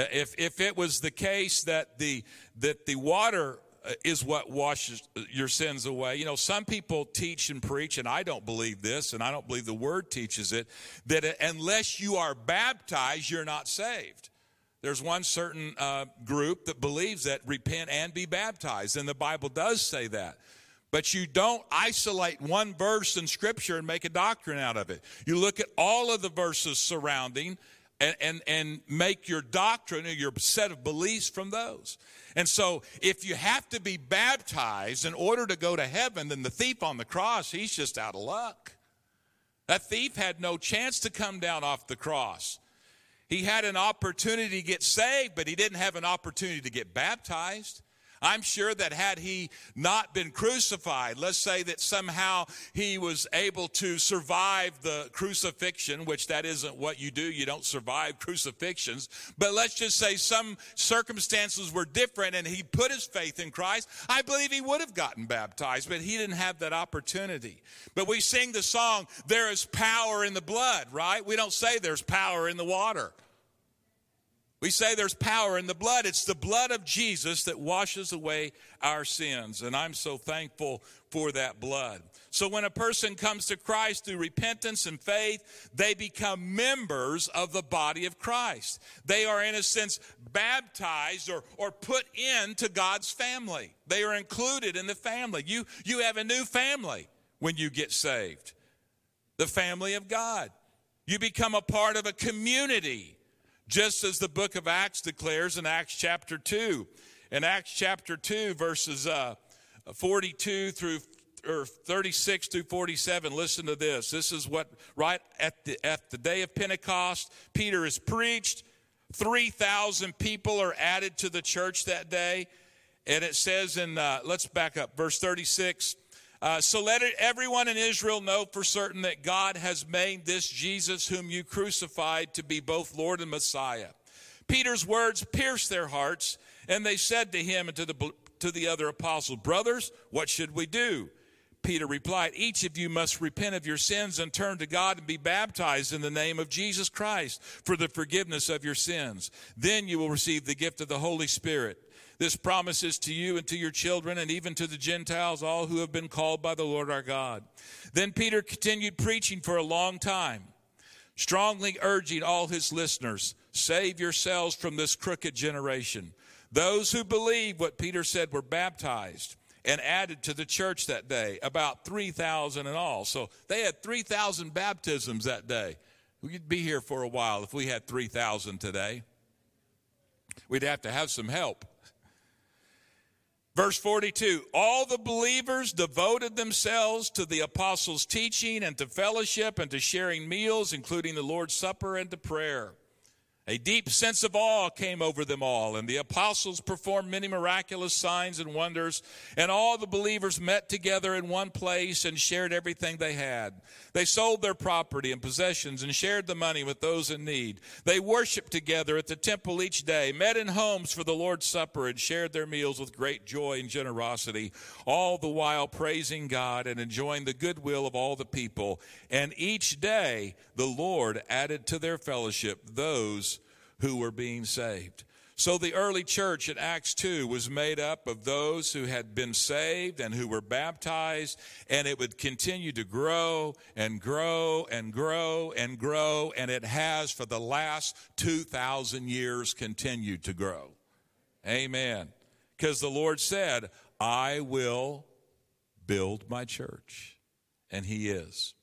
If it was the case that the water is what washes your sins away. You know, some people teach and preach, and I don't believe this, and I don't believe the Word teaches it, that unless you are baptized, you're not saved. There's one certain group that believes that repent and be baptized, and the Bible does say that. But you don't isolate one verse in Scripture and make a doctrine out of it. You look at all of the verses surrounding and make your doctrine or your set of beliefs from those. And so if you have to be baptized in order to go to heaven, then the thief on the cross, he's just out of luck. That thief had no chance to come down off the cross. He had an opportunity to get saved, but he didn't have an opportunity to get baptized. I'm sure that had he not been crucified, let's say that somehow he was able to survive the crucifixion, which that isn't what you do. You don't survive crucifixions. But let's just say some circumstances were different and he put his faith in Christ. I believe he would have gotten baptized, but he didn't have that opportunity. But we sing the song, there is power in the blood, right? We don't say there's power in the water. We say there's power in the blood. It's the blood of Jesus that washes away our sins. And I'm so thankful for that blood. So when a person comes to Christ through repentance and faith, they become members of the body of Christ. They are, in a sense, baptized or put into God's family. They are included in the family. You have a new family when you get saved. The family of God. You become a part of a community. Just as the book of Acts declares in Acts chapter 2. In Acts chapter 2, verses 42 through or 36 through 47, listen to this. This is what, right at the day of Pentecost, Peter has preached. 3,000 people are added to the church that day. And it says in, let's back up, verse 36. So let everyone in Israel know for certain that God has made this Jesus whom you crucified to be both Lord and Messiah. Peter's words pierced their hearts, and they said to him and to the other apostles, brothers, what should we do? Peter replied, each of you must repent of your sins and turn to God and be baptized in the name of Jesus Christ for the forgiveness of your sins. Then you will receive the gift of the Holy Spirit. This promise is to you and to your children and even to the Gentiles, all who have been called by the Lord our God. Then Peter continued preaching for a long time, strongly urging all his listeners, save yourselves from this crooked generation. Those who believed what Peter said were baptized and added to the church that day, about 3,000 in all. So they had 3,000 baptisms that day. We'd be here for a while if we had 3,000 today. We'd have to have some help. Verse 42, all the believers devoted themselves to the apostles' teaching and to fellowship and to sharing meals, including the Lord's Supper and to prayer. A deep sense of awe came over them all, and the apostles performed many miraculous signs and wonders, and all the believers met together in one place and shared everything they had. They sold their property and possessions and shared the money with those in need. They worshiped together at the temple each day, met in homes for the Lord's Supper, and shared their meals with great joy and generosity, all the while praising God and enjoying the goodwill of all the people. And each day the Lord added to their fellowship those who were being saved. So the early church in Acts 2 was made up of those who had been saved and who were baptized, and it would continue to grow and grow and grow and grow, and it has for the last 2,000 years continued to grow. Amen. Because the Lord said, I will build my church, and he is.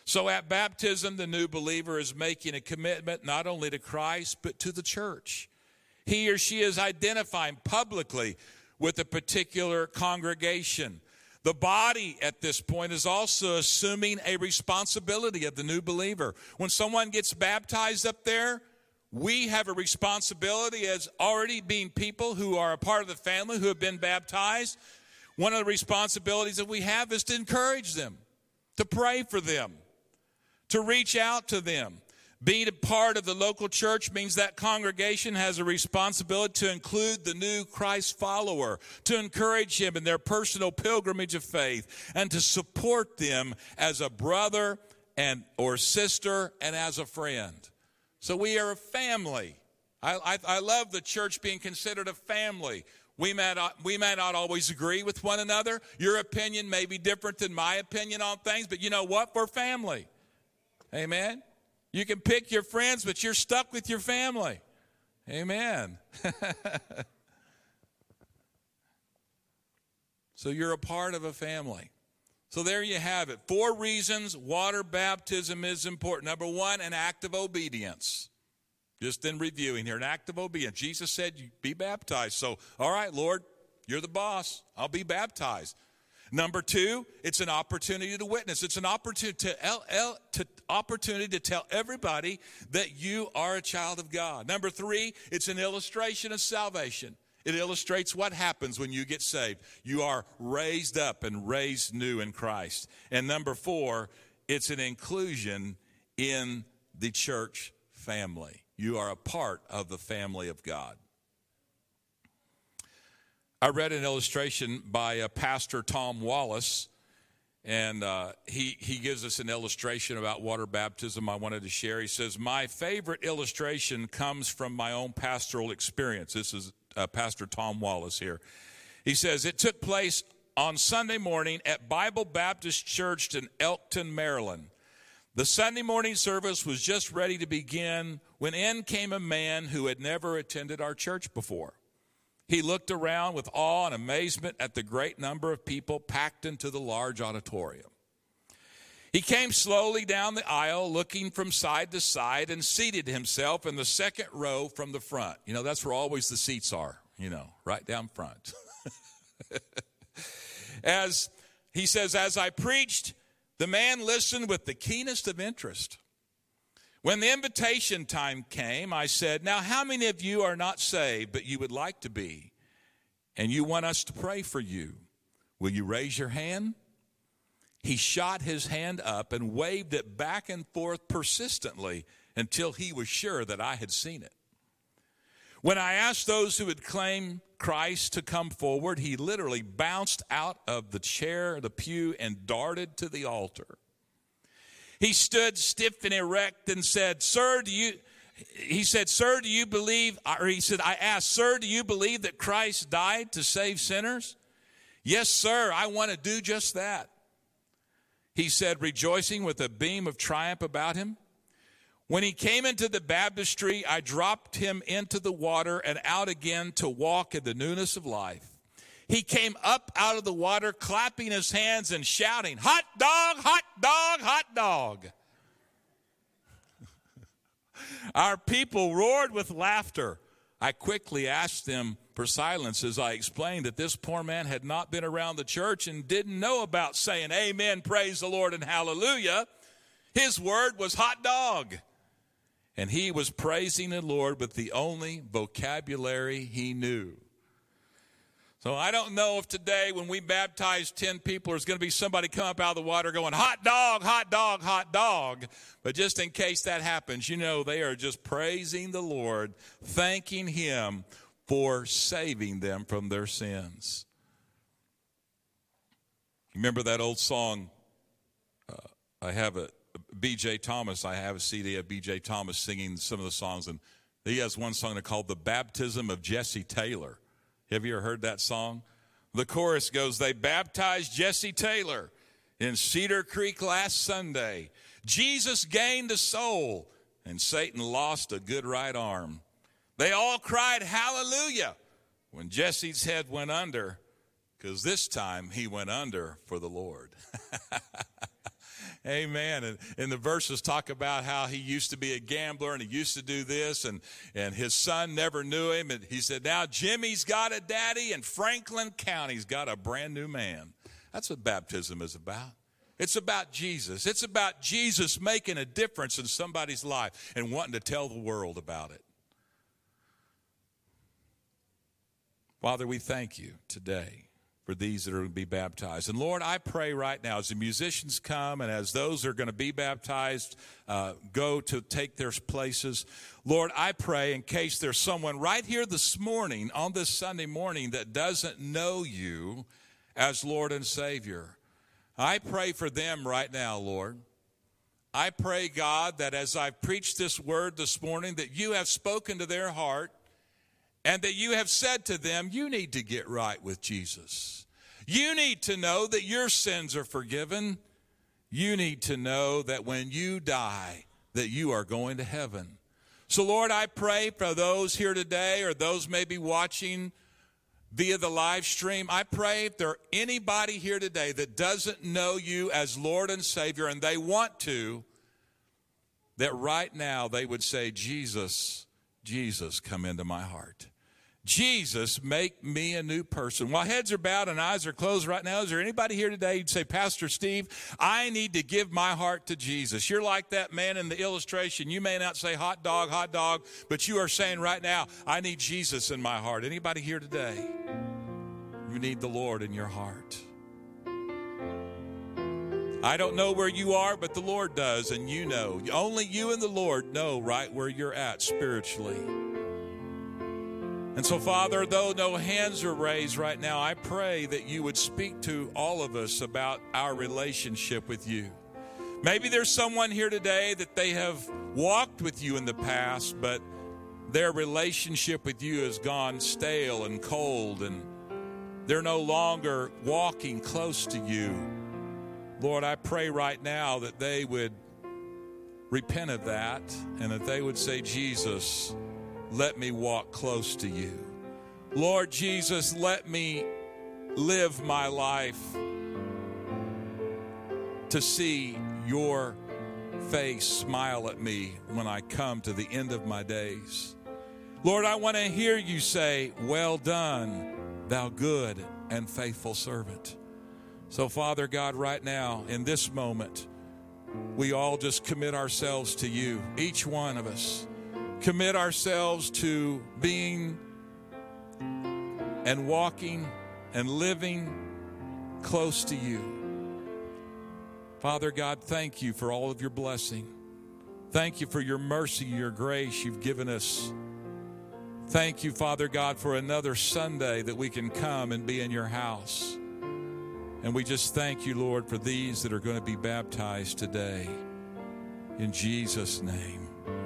So at baptism, the new believer is making a commitment not only to Christ, but to the church. He or she is identifying publicly with a particular congregation. The body at this point is also assuming a responsibility of the new believer. When someone gets baptized up there, we have a responsibility as already being people who are a part of the family who have been baptized. One of the responsibilities that we have is to encourage them, to pray for them, to reach out to them. Being a part of the local church means that congregation has a responsibility to include the new Christ follower, to encourage him in their personal pilgrimage of faith, and to support them as a brother and or sister and as a friend. So we are a family. I love the church being considered a family. We may not always agree with one another. Your opinion may be different than my opinion on things, but you know what? We're family. Amen. You can pick your friends, but you're stuck with your family. Amen. So you're a part of a family. So there you have it. 4 reasons water baptism is important. Number 1, an act of obedience. Just in reviewing here, an act of obedience. Jesus said, you be baptized. So, all right, Lord, you're the boss. I'll be baptized. Number 2, it's an opportunity to witness. It's an opportunity to tell everybody that you are a child of God. Number 3, it's an illustration of salvation. It illustrates what happens when you get saved. You are raised up and raised new in Christ. And number 4, it's an inclusion in the church family. You are a part of the family of God. I read an illustration by Pastor Tom Wallace, and he gives us an illustration about water baptism I wanted to share. He says, my favorite illustration comes from my own pastoral experience. This is Pastor Tom Wallace here. He says, it took place on Sunday morning at Bible Baptist Church in Elkton, Maryland. The Sunday morning service was just ready to begin when in came a man who had never attended our church before. He looked around with awe and amazement at the great number of people packed into the large auditorium. He came slowly down the aisle, looking from side to side, and seated himself in the second row from the front. You know, that's where always the seats are, right down front. As he says, as I preached, the man listened with the keenest of interest. When the invitation time came, I said, now how many of you are not saved, but you would like to be, and you want us to pray for you? Will you raise your hand? He shot his hand up and waved it back and forth persistently until he was sure that I had seen it. When I asked those who had claimed Christ to come forward, he literally bounced out of the chair, the pew, and darted to the altar. He stood stiff and erect and said, I asked, sir, do you believe that Christ died to save sinners? Yes, sir, I want to do just that. He said, rejoicing with a beam of triumph about him. When he came into the baptistry, I dropped him into the water and out again to walk in the newness of life. He came up out of the water, clapping his hands and shouting, hot dog, hot dog, hot dog. Our people roared with laughter. I quickly asked them for silence as I explained that this poor man had not been around the church and didn't know about saying amen, praise the Lord, and hallelujah. His word was hot dog. And he was praising the Lord with the only vocabulary he knew. So I don't know if today when we baptize 10 people, there's going to be somebody come up out of the water going, hot dog, hot dog, hot dog. But just in case that happens, they are just praising the Lord, thanking him for saving them from their sins. Remember that old song, I have a B.J. Thomas. I have a CD of B.J. Thomas singing some of the songs. And he has one song called The Baptism of Jesse Taylor. Have you ever heard that song? The chorus goes, they baptized Jesse Taylor in Cedar Creek last Sunday. Jesus gained a soul, and Satan lost a good right arm. They all cried hallelujah when Jesse's head went under, because this time he went under for the Lord. Amen. And the verses talk about how he used to be a gambler and he used to do this, and his son never knew him. And he said, now Jimmy's got a daddy and Franklin County's got a brand new man. That's what baptism is about. It's about Jesus. It's about Jesus making a difference in somebody's life and wanting to tell the world about it. Father, we thank you today for these that are going to be baptized. And Lord, I pray right now as the musicians come and as those that are going to be baptized go to take their places, Lord, I pray in case there's someone right here this morning on this Sunday morning that doesn't know you as Lord and Savior. I pray for them right now, Lord. I pray, God, that as I've preached this word this morning, that you have spoken to their heart and that you have said to them, you need to get right with Jesus. You need to know that your sins are forgiven. You need to know that when you die, that you are going to heaven. So, Lord, I pray for those here today or those maybe watching via the live stream. I pray if there anybody here today that doesn't know you as Lord and Savior and they want to, that right now they would say, Jesus, Jesus, come into my heart. Jesus, make me a new person. While heads are bowed and eyes are closed right now, is there anybody here today who'd say, Pastor Steve, I need to give my heart to Jesus? You're like that man in the illustration. You may not say hot dog, but you are saying right now, I need Jesus in my heart. Anybody here today? You need the Lord in your heart. I don't know where you are, but the Lord does, and you know. Only you and the Lord know right where you're at spiritually. And so, Father, though no hands are raised right now, I pray that you would speak to all of us about our relationship with you. Maybe there's someone here today that they have walked with you in the past, but their relationship with you has gone stale and cold, and they're no longer walking close to you. Lord, I pray right now that they would repent of that and that they would say, Jesus, let me walk close to you. Lord Jesus, let me live my life to see your face smile at me when I come to the end of my days. Lord, I want to hear you say, well done, thou good and faithful servant. So, Father God, right now, in this moment, we all just commit ourselves to you, each one of us. Commit ourselves to being and walking and living close to you. Father God, thank you for all of your blessing. Thank you for your mercy, your grace you've given us. Thank you, Father God, for another Sunday that we can come and be in your house. And we just thank you, Lord, for these that are going to be baptized today. In Jesus' name.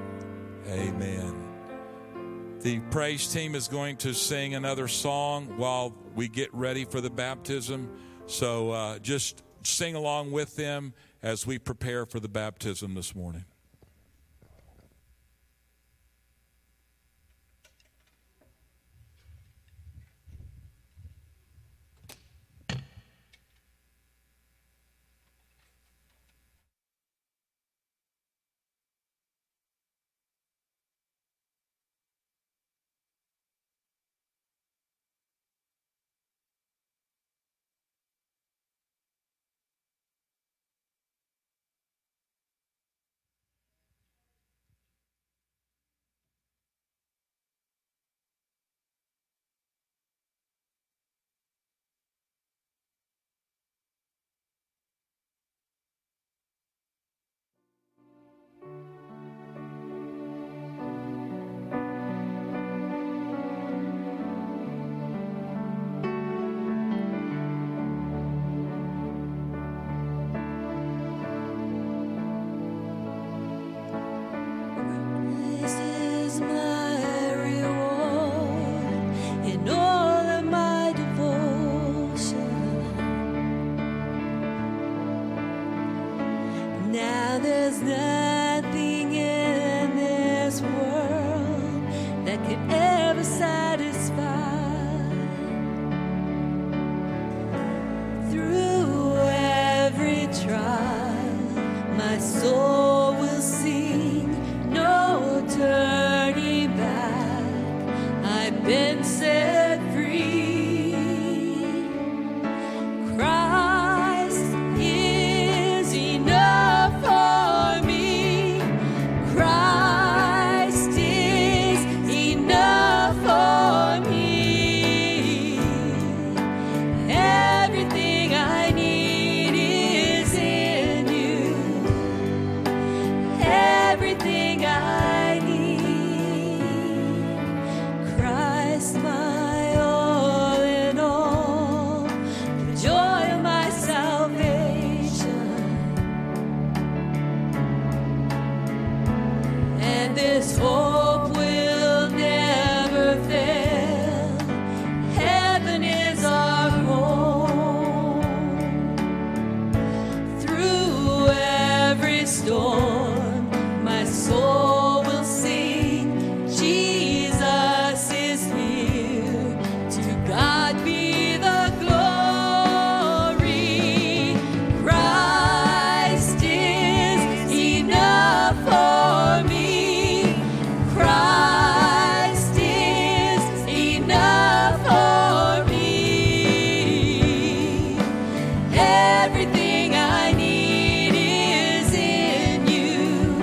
Amen. The praise team is going to sing another song while we get ready for the baptism. So just sing along with them as we prepare for the baptism this morning. Through every trial Everything I need is in you.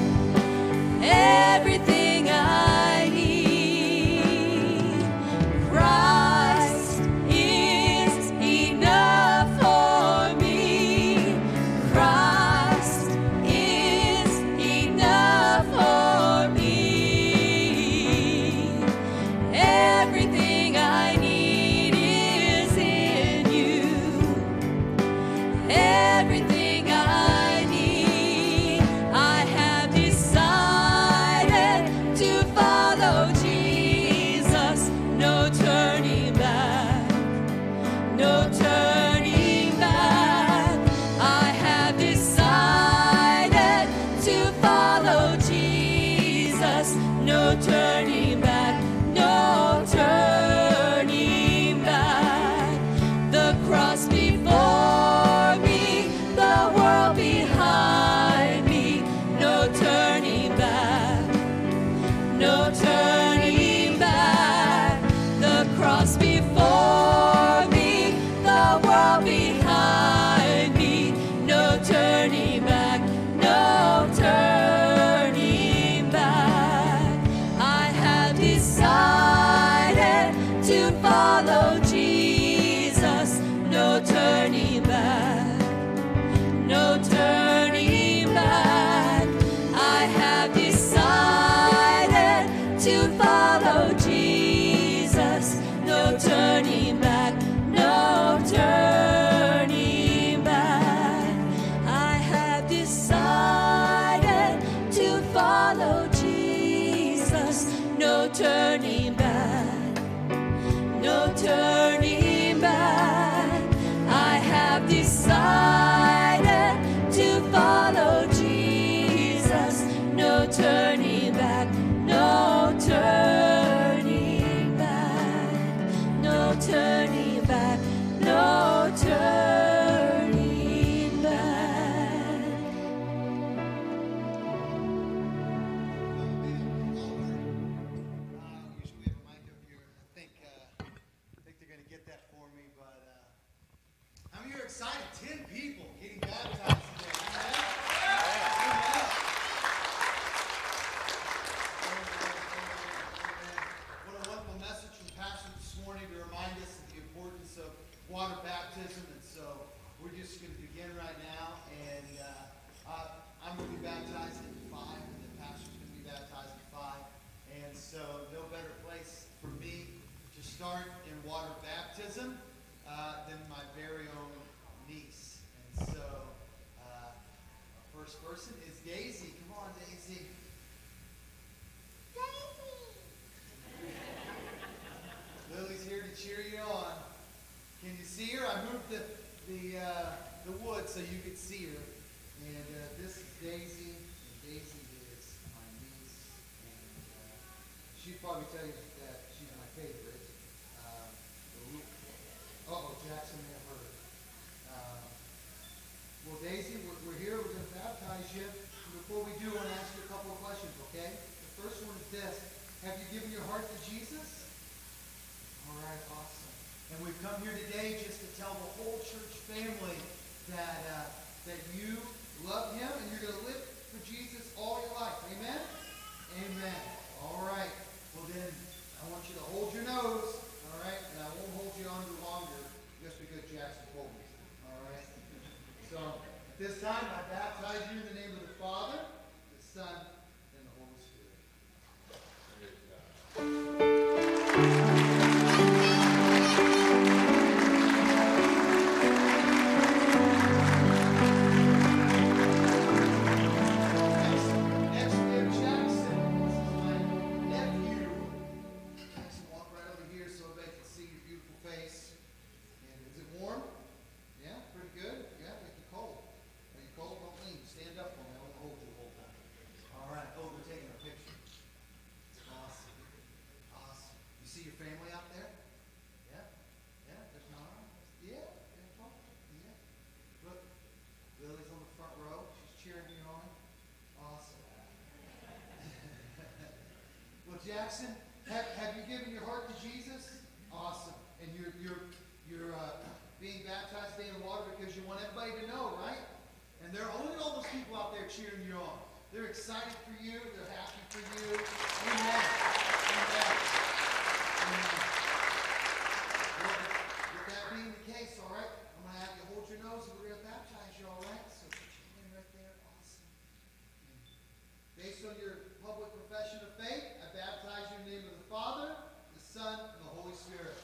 Everything I need. Christ is enough for me. Christ is enough for me. Everything I need is in you. Everything I need. I have decided to follow Jesus. No turning back. No turning back. I have decided to follow Jesus. No turning back. No turning back. The cross before me, the world behind me. No turning back. No turning back. The cross before me, the world behind me. No turning back. No turning back. I have decided to follow Jesus. No turning back. No turning back. I have decided to follow Jesus. No turning back. No turning back. I have decided to follow Jesus. No turning back. No turning back. I have decided to follow Jesus. No turning back. No turning back. No turning back. No turning back. Usually we have a mic up here. I think they're going to get that for me. But how many of you are excited? 10 people getting baptized today. Amen? Amen. What a wonderful message from Pastor this morning to remind us of the importance of water baptism. And so we're just going to begin right now. And I'm going to be baptized at 5, and the pastor's going to be baptized at 5. And so no better place for me to start in water baptism than my very own niece. And so our first person is Daisy. Come on, Daisy. Lily's here to cheer you on. Can you see her? I moved the wood so you could see her. And this is Daisy. And Daisy is my niece. And she'd probably tell you that she's my favorite. Jackson may have heard. Well, Daisy, we're here. We're going to baptize you. Before we do, I want to ask you a couple of questions, okay? The first one is this. Have you given your heart to Jesus? All right, awesome. And we've come here today just to tell the whole church family that you love him and you're going to live for Jesus all your life. Amen? Amen. All right. Well, then, I want you to hold your nose, all right? And I won't hold you on longer just because Jackson told me. All right? So, at this time, I baptize you in the name of the Father, the Son, and the Holy Spirit. Next, we have Jackson. This is my nephew. Jackson, walk right over here so everybody can see your beautiful face. And is it warm? Yeah, pretty good. Yeah, make you cold. Are you cold? Don't lean. Stand up for me. I won't hold you the whole time. All right. Oh, we're taking a picture. Awesome. Awesome. You see your family out there? Yeah? Yeah? There's Nara? Yeah? Yeah? Look. Lily's on the front row. She's cheering you on. Awesome. Well, Jackson, have you given your heart to Jesus? Awesome. And you're being baptized today in water because because you want everybody to know, right? And they're only all those people out there cheering you on. They're excited for you. They're happy for you. Amen. Amen. Amen. Well, with that being the case, all right, I'm going to have you hold your nose and we're going to baptize you, all right? So put your hand right there. Awesome. Based on your public profession of faith, I baptize you in the name of the Father, the Son, and the Holy Spirit.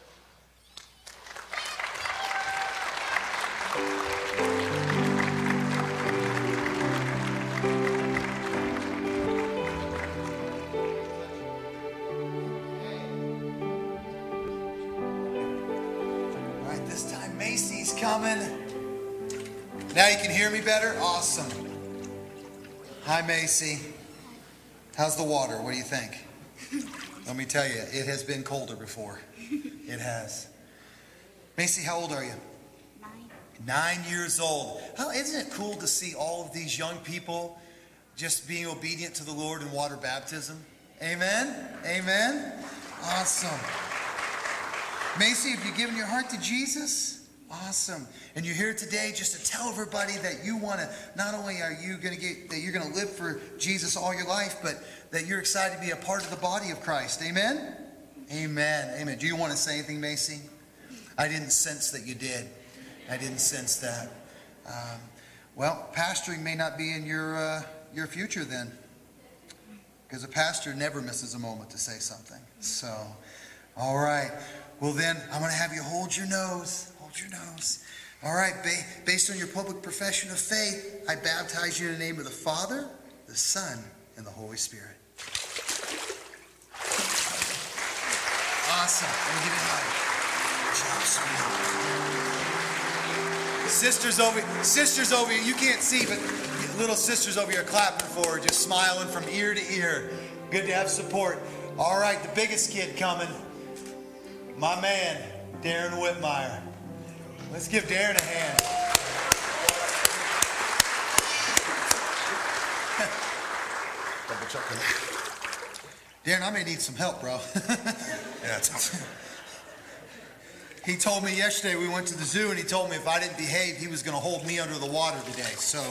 All right, this time Macy's coming. Now you can hear me better? Awesome. Hi, Macy. How's the water? What do you think? Let me tell you, it has been colder before. It has. Macy, how old are you? 9 years old. Isn't it cool to see all of these young people just being obedient to the Lord in water baptism? Amen? Amen? Awesome. Macy, have you given your heart to Jesus? Awesome. And you're here today just to tell everybody that you want to, not only are you going to get, that you're going to live for Jesus all your life, but that you're excited to be a part of the body of Christ. Amen? Amen. Amen. Do you want to say anything, Macy? I didn't sense that you did. I didn't sense that. Well, pastoring may not be in your future then, because a pastor never misses a moment to say something. So, all right. Well then, I'm going to have you hold your nose. Hold your nose. All right. Based on your public profession of faith, I baptize you in the name of the Father, the Son, and the Holy Spirit. Awesome. Let me give you a hug. Sisters over here, you can't see, but little sisters over here clapping for her, just smiling from ear to ear. Good to have support. All right, the biggest kid coming, my man, Darren Whitmire. Let's give Darren a hand. Darren, I may need some help, bro. Yeah, it's He told me yesterday, we went to the zoo, and he told me if I didn't behave, he was going to hold me under the water today. So,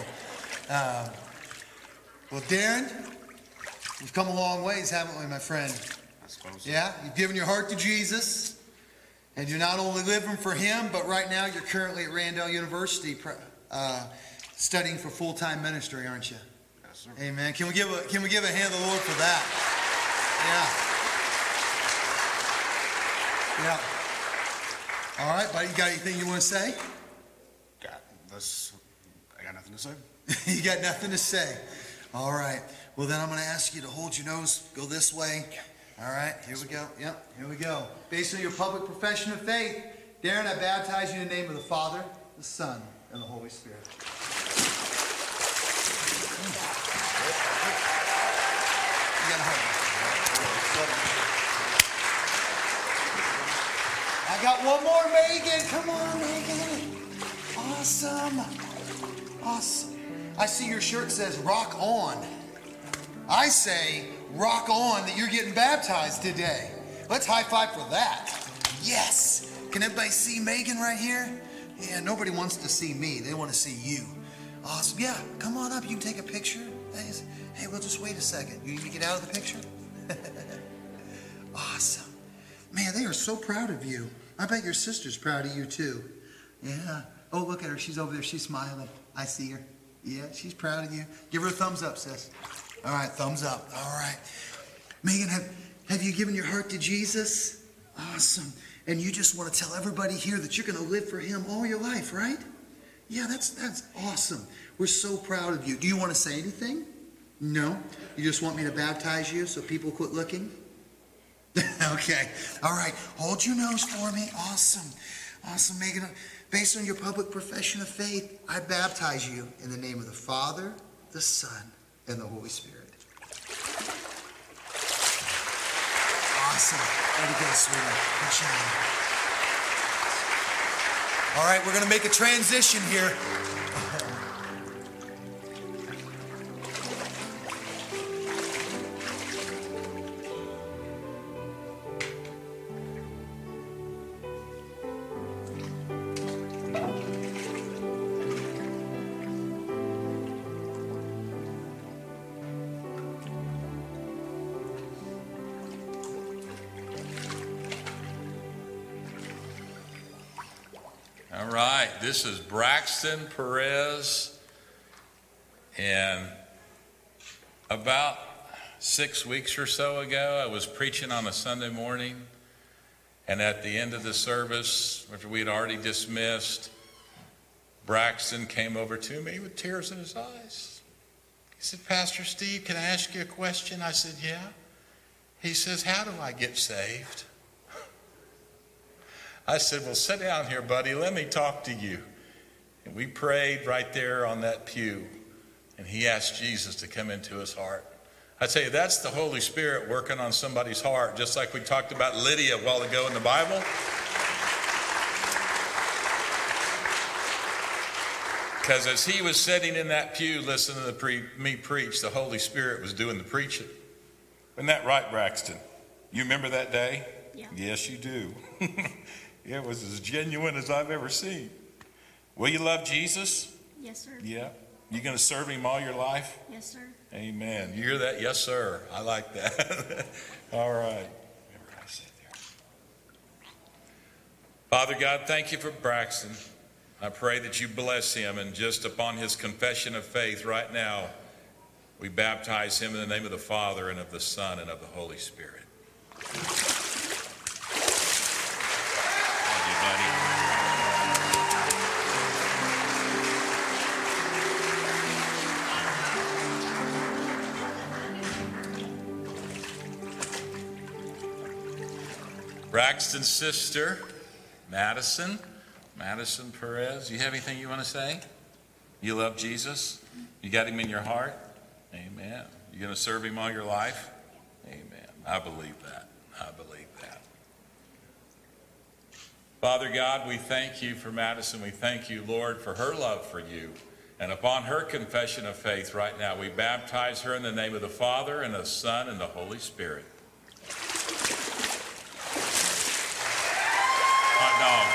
well, Darren, we've come a long ways, haven't we, my friend? I suppose. Yeah, you've given your heart to Jesus, and you're not only living for Him, but right now you're currently at Randall University studying for full-time ministry, aren't you? Yes, sir. Amen. Can we give a hand to the Lord for that? Yeah. Yeah. All right, buddy, you got anything you want to say? I got nothing to say. You got nothing to say. All right. Well, then I'm going to ask you to hold your nose, go this way. All right, here we go. Yep, here we go. Based on your public profession of faith, Darren, I baptize you in the name of the Father, the Son, and the Holy Spirit. You got to hold it. I got one more, Megan. Come on, Megan. Awesome. Awesome. I see your shirt says rock on. I say rock on that you're getting baptized today. Let's high five for that. Yes. Can everybody see Megan right here? Yeah, nobody wants to see me. They want to see you. Awesome. Yeah, come on up. You can take a picture. Hey, we'll just wait a second. You need to get out of the picture? Awesome. Man, they are so proud of you. I bet your sister's proud of you too. Yeah. Oh, look at her. She's over there. She's smiling. I see her. Yeah, she's proud of you. Give her a thumbs up, sis. All right, thumbs up. All right. Megan, have you given your heart to Jesus? Awesome. And you just want to tell everybody here that you're going to live for Him all your life, right? Yeah, that's awesome. We're so proud of you. Do you want to say anything? No? You just want me to baptize you so people quit looking? Okay. All right. Hold your nose for me. Awesome. Awesome, Megan. Based on your public profession of faith, I baptize you in the name of the Father, the Son, and the Holy Spirit. Awesome. Way to go, sweetheart. Good job. All right, we're going to make a transition here. All right, this is Braxton Perez, and about 6 weeks or so ago, I was preaching on a Sunday morning, and at the end of the service, after we had already dismissed, Braxton came over to me with tears in his eyes. He said, Pastor Steve, can I ask you a question? I said, yeah. He says, how do I get saved? I said, well, sit down here, buddy. Let me talk to you. And we prayed right there on that pew, and he asked Jesus to come into his heart. I tell you, that's the Holy Spirit working on somebody's heart, just like we talked about Lydia a while ago in the Bible. Because as he was sitting in that pew listening to me preach, the Holy Spirit was doing the preaching. Isn't that right, Braxton? You remember that day? Yeah. Yes, you do. It was as genuine as I've ever seen. Will you love Jesus? Yes, sir. Yeah. You going to serve him all your life? Yes, sir. Amen. You hear that? Yes, sir. I like that. All right. Remember what I said there. Father God, thank you for Braxton. I pray that you bless him, and just upon his confession of faith right now, we baptize him in the name of the Father and of the Son and of the Holy Spirit. Love you, buddy. Braxton's sister, Madison Perez. You have anything you want to say? You love Jesus? You got him in your heart? Amen. You're going to serve him all your life? Amen. I believe that. I believe that. Father God, we thank you for Madison. We thank you, Lord, for her love for you. And upon her confession of faith right now, we baptize her in the name of the Father and the Son and the Holy Spirit. Hot dog.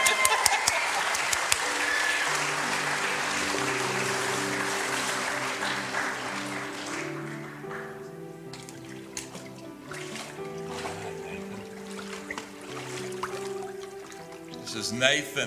This is Nathan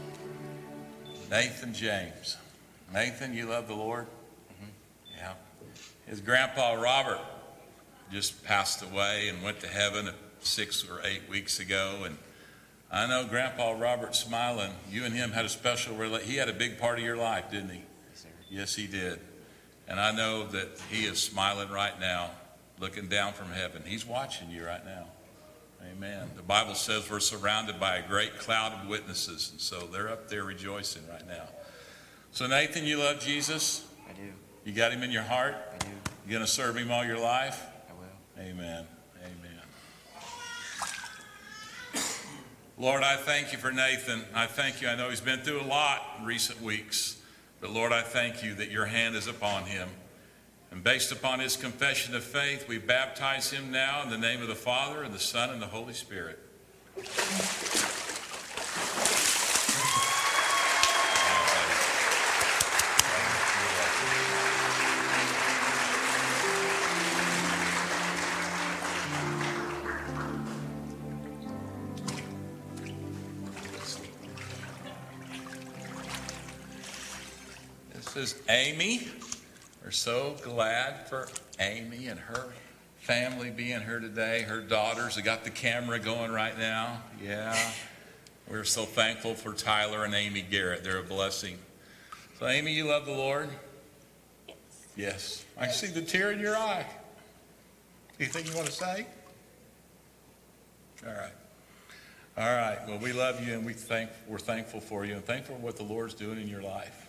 James. Nathan, you love the Lord? Mm-hmm. Yeah. His grandpa Robert just passed away and went to heaven 6 or 8 weeks ago. And I know Grandpa Robert's smiling. You and him had a special relationship. He had a big part of your life, didn't he? Yes, sir. Yes, he did. And I know that he is smiling right now, looking down from heaven. He's watching you right now. Amen. The Bible says we're surrounded by a great cloud of witnesses, and so they're up there rejoicing right now. So Nathan, you love Jesus? I do. You got him in your heart? I do. You going to serve him all your life? I will. Amen. Amen. Lord, I thank you for Nathan. I thank you. I know he's been through a lot in recent weeks, but Lord, I thank you that your hand is upon him. And based upon his confession of faith, we baptize him now in the name of the Father and the Son and the Holy Spirit. This is Amy. We're so glad for Amy and her family being here today. Her daughters have got the camera going right now. Yeah. We're so thankful for Tyler and Amy Garrett. They're a blessing. So, Amy, you love the Lord? Yes. I see the tear in your eye. Anything you want to say? All right. All right. Well, we love you, and we're thankful for you and thankful for what the Lord's doing in your life.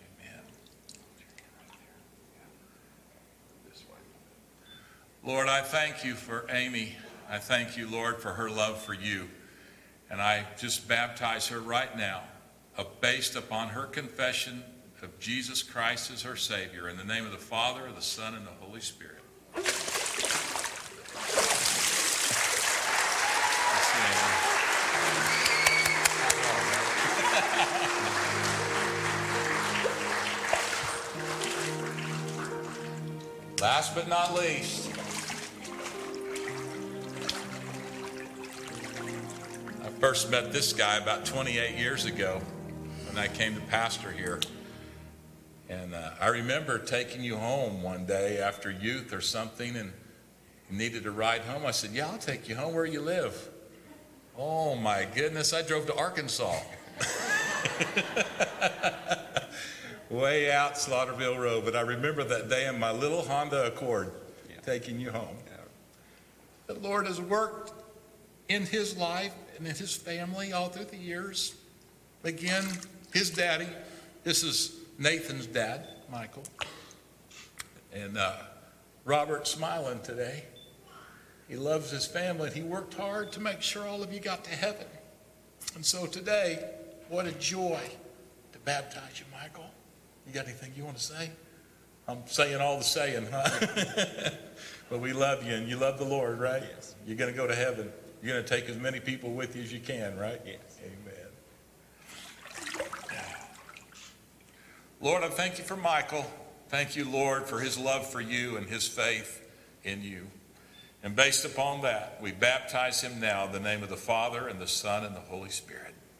Lord, I thank you for Amy. I thank you, Lord, for her love for you. And I just baptize her right now, based upon her confession of Jesus Christ as her Savior, in the name of the Father, the Son, and the Holy Spirit. Last but not least, I first met this guy about 28 years ago. and I came to pastor here. And I remember taking you home one day after youth or something, and you needed a ride home. I said, yeah, I'll take you home. Where you live? Oh, my goodness. I drove to Arkansas. Way out Slaughterville Road. But I remember that day in my little Honda Accord taking you home. The Lord has worked in his life and in his family all through the years. Again, his daddy. This is Nathan's dad, Michael. And Robert's smiling today. He loves his family, and he worked hard to make sure all of you got to heaven. And so today, what a joy to baptize you, Michael. You got anything you want to say? I'm saying all the saying, huh? But we love you, and you love the Lord, right? Yes. You're going to go to heaven. You're going to take as many people with you as you can, right? Yes. Amen. Lord, I thank you for Michael. Thank you, Lord, for his love for you and his faith in you. And based upon that, we baptize him now in the name of the Father and the Son and the Holy Spirit.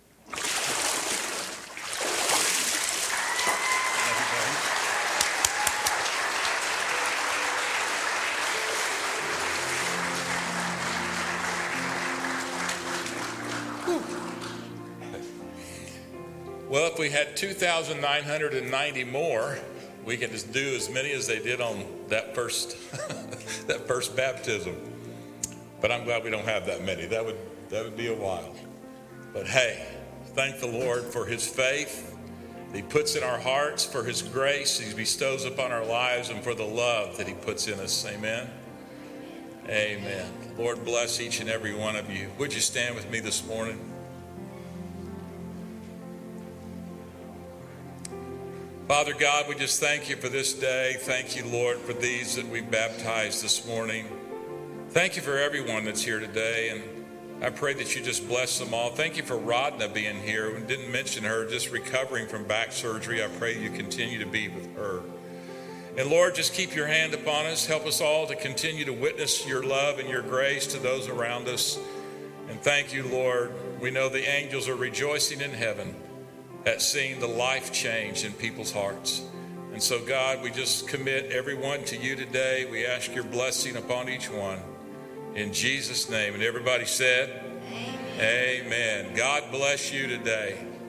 Well, if we had 2,990 more, we can just do as many as they did on that first that first baptism. But I'm glad we don't have that many. That would be a while. But hey, thank the Lord for his faith that he puts in our hearts, for his grace he bestows upon our lives, and for the love that he puts in us. Amen. Amen. Lord bless each and every one of you. Would you stand with me this morning? Father God, we just thank you for this day. Thank you, Lord, for these that we baptized this morning. Thank you for everyone that's here today, and I pray that you just bless them all. Thank you for Rodna being here. We didn't mention her, just recovering from back surgery. I pray you continue to be with her. And Lord, just keep your hand upon us. Help us all to continue to witness your love and your grace to those around us. And thank you, Lord. We know the angels are rejoicing in heaven at seeing the life change in people's hearts. And so, God, we just commit everyone to you today. We ask your blessing upon each one. In Jesus' name. And everybody said, Amen. Amen. God bless you today.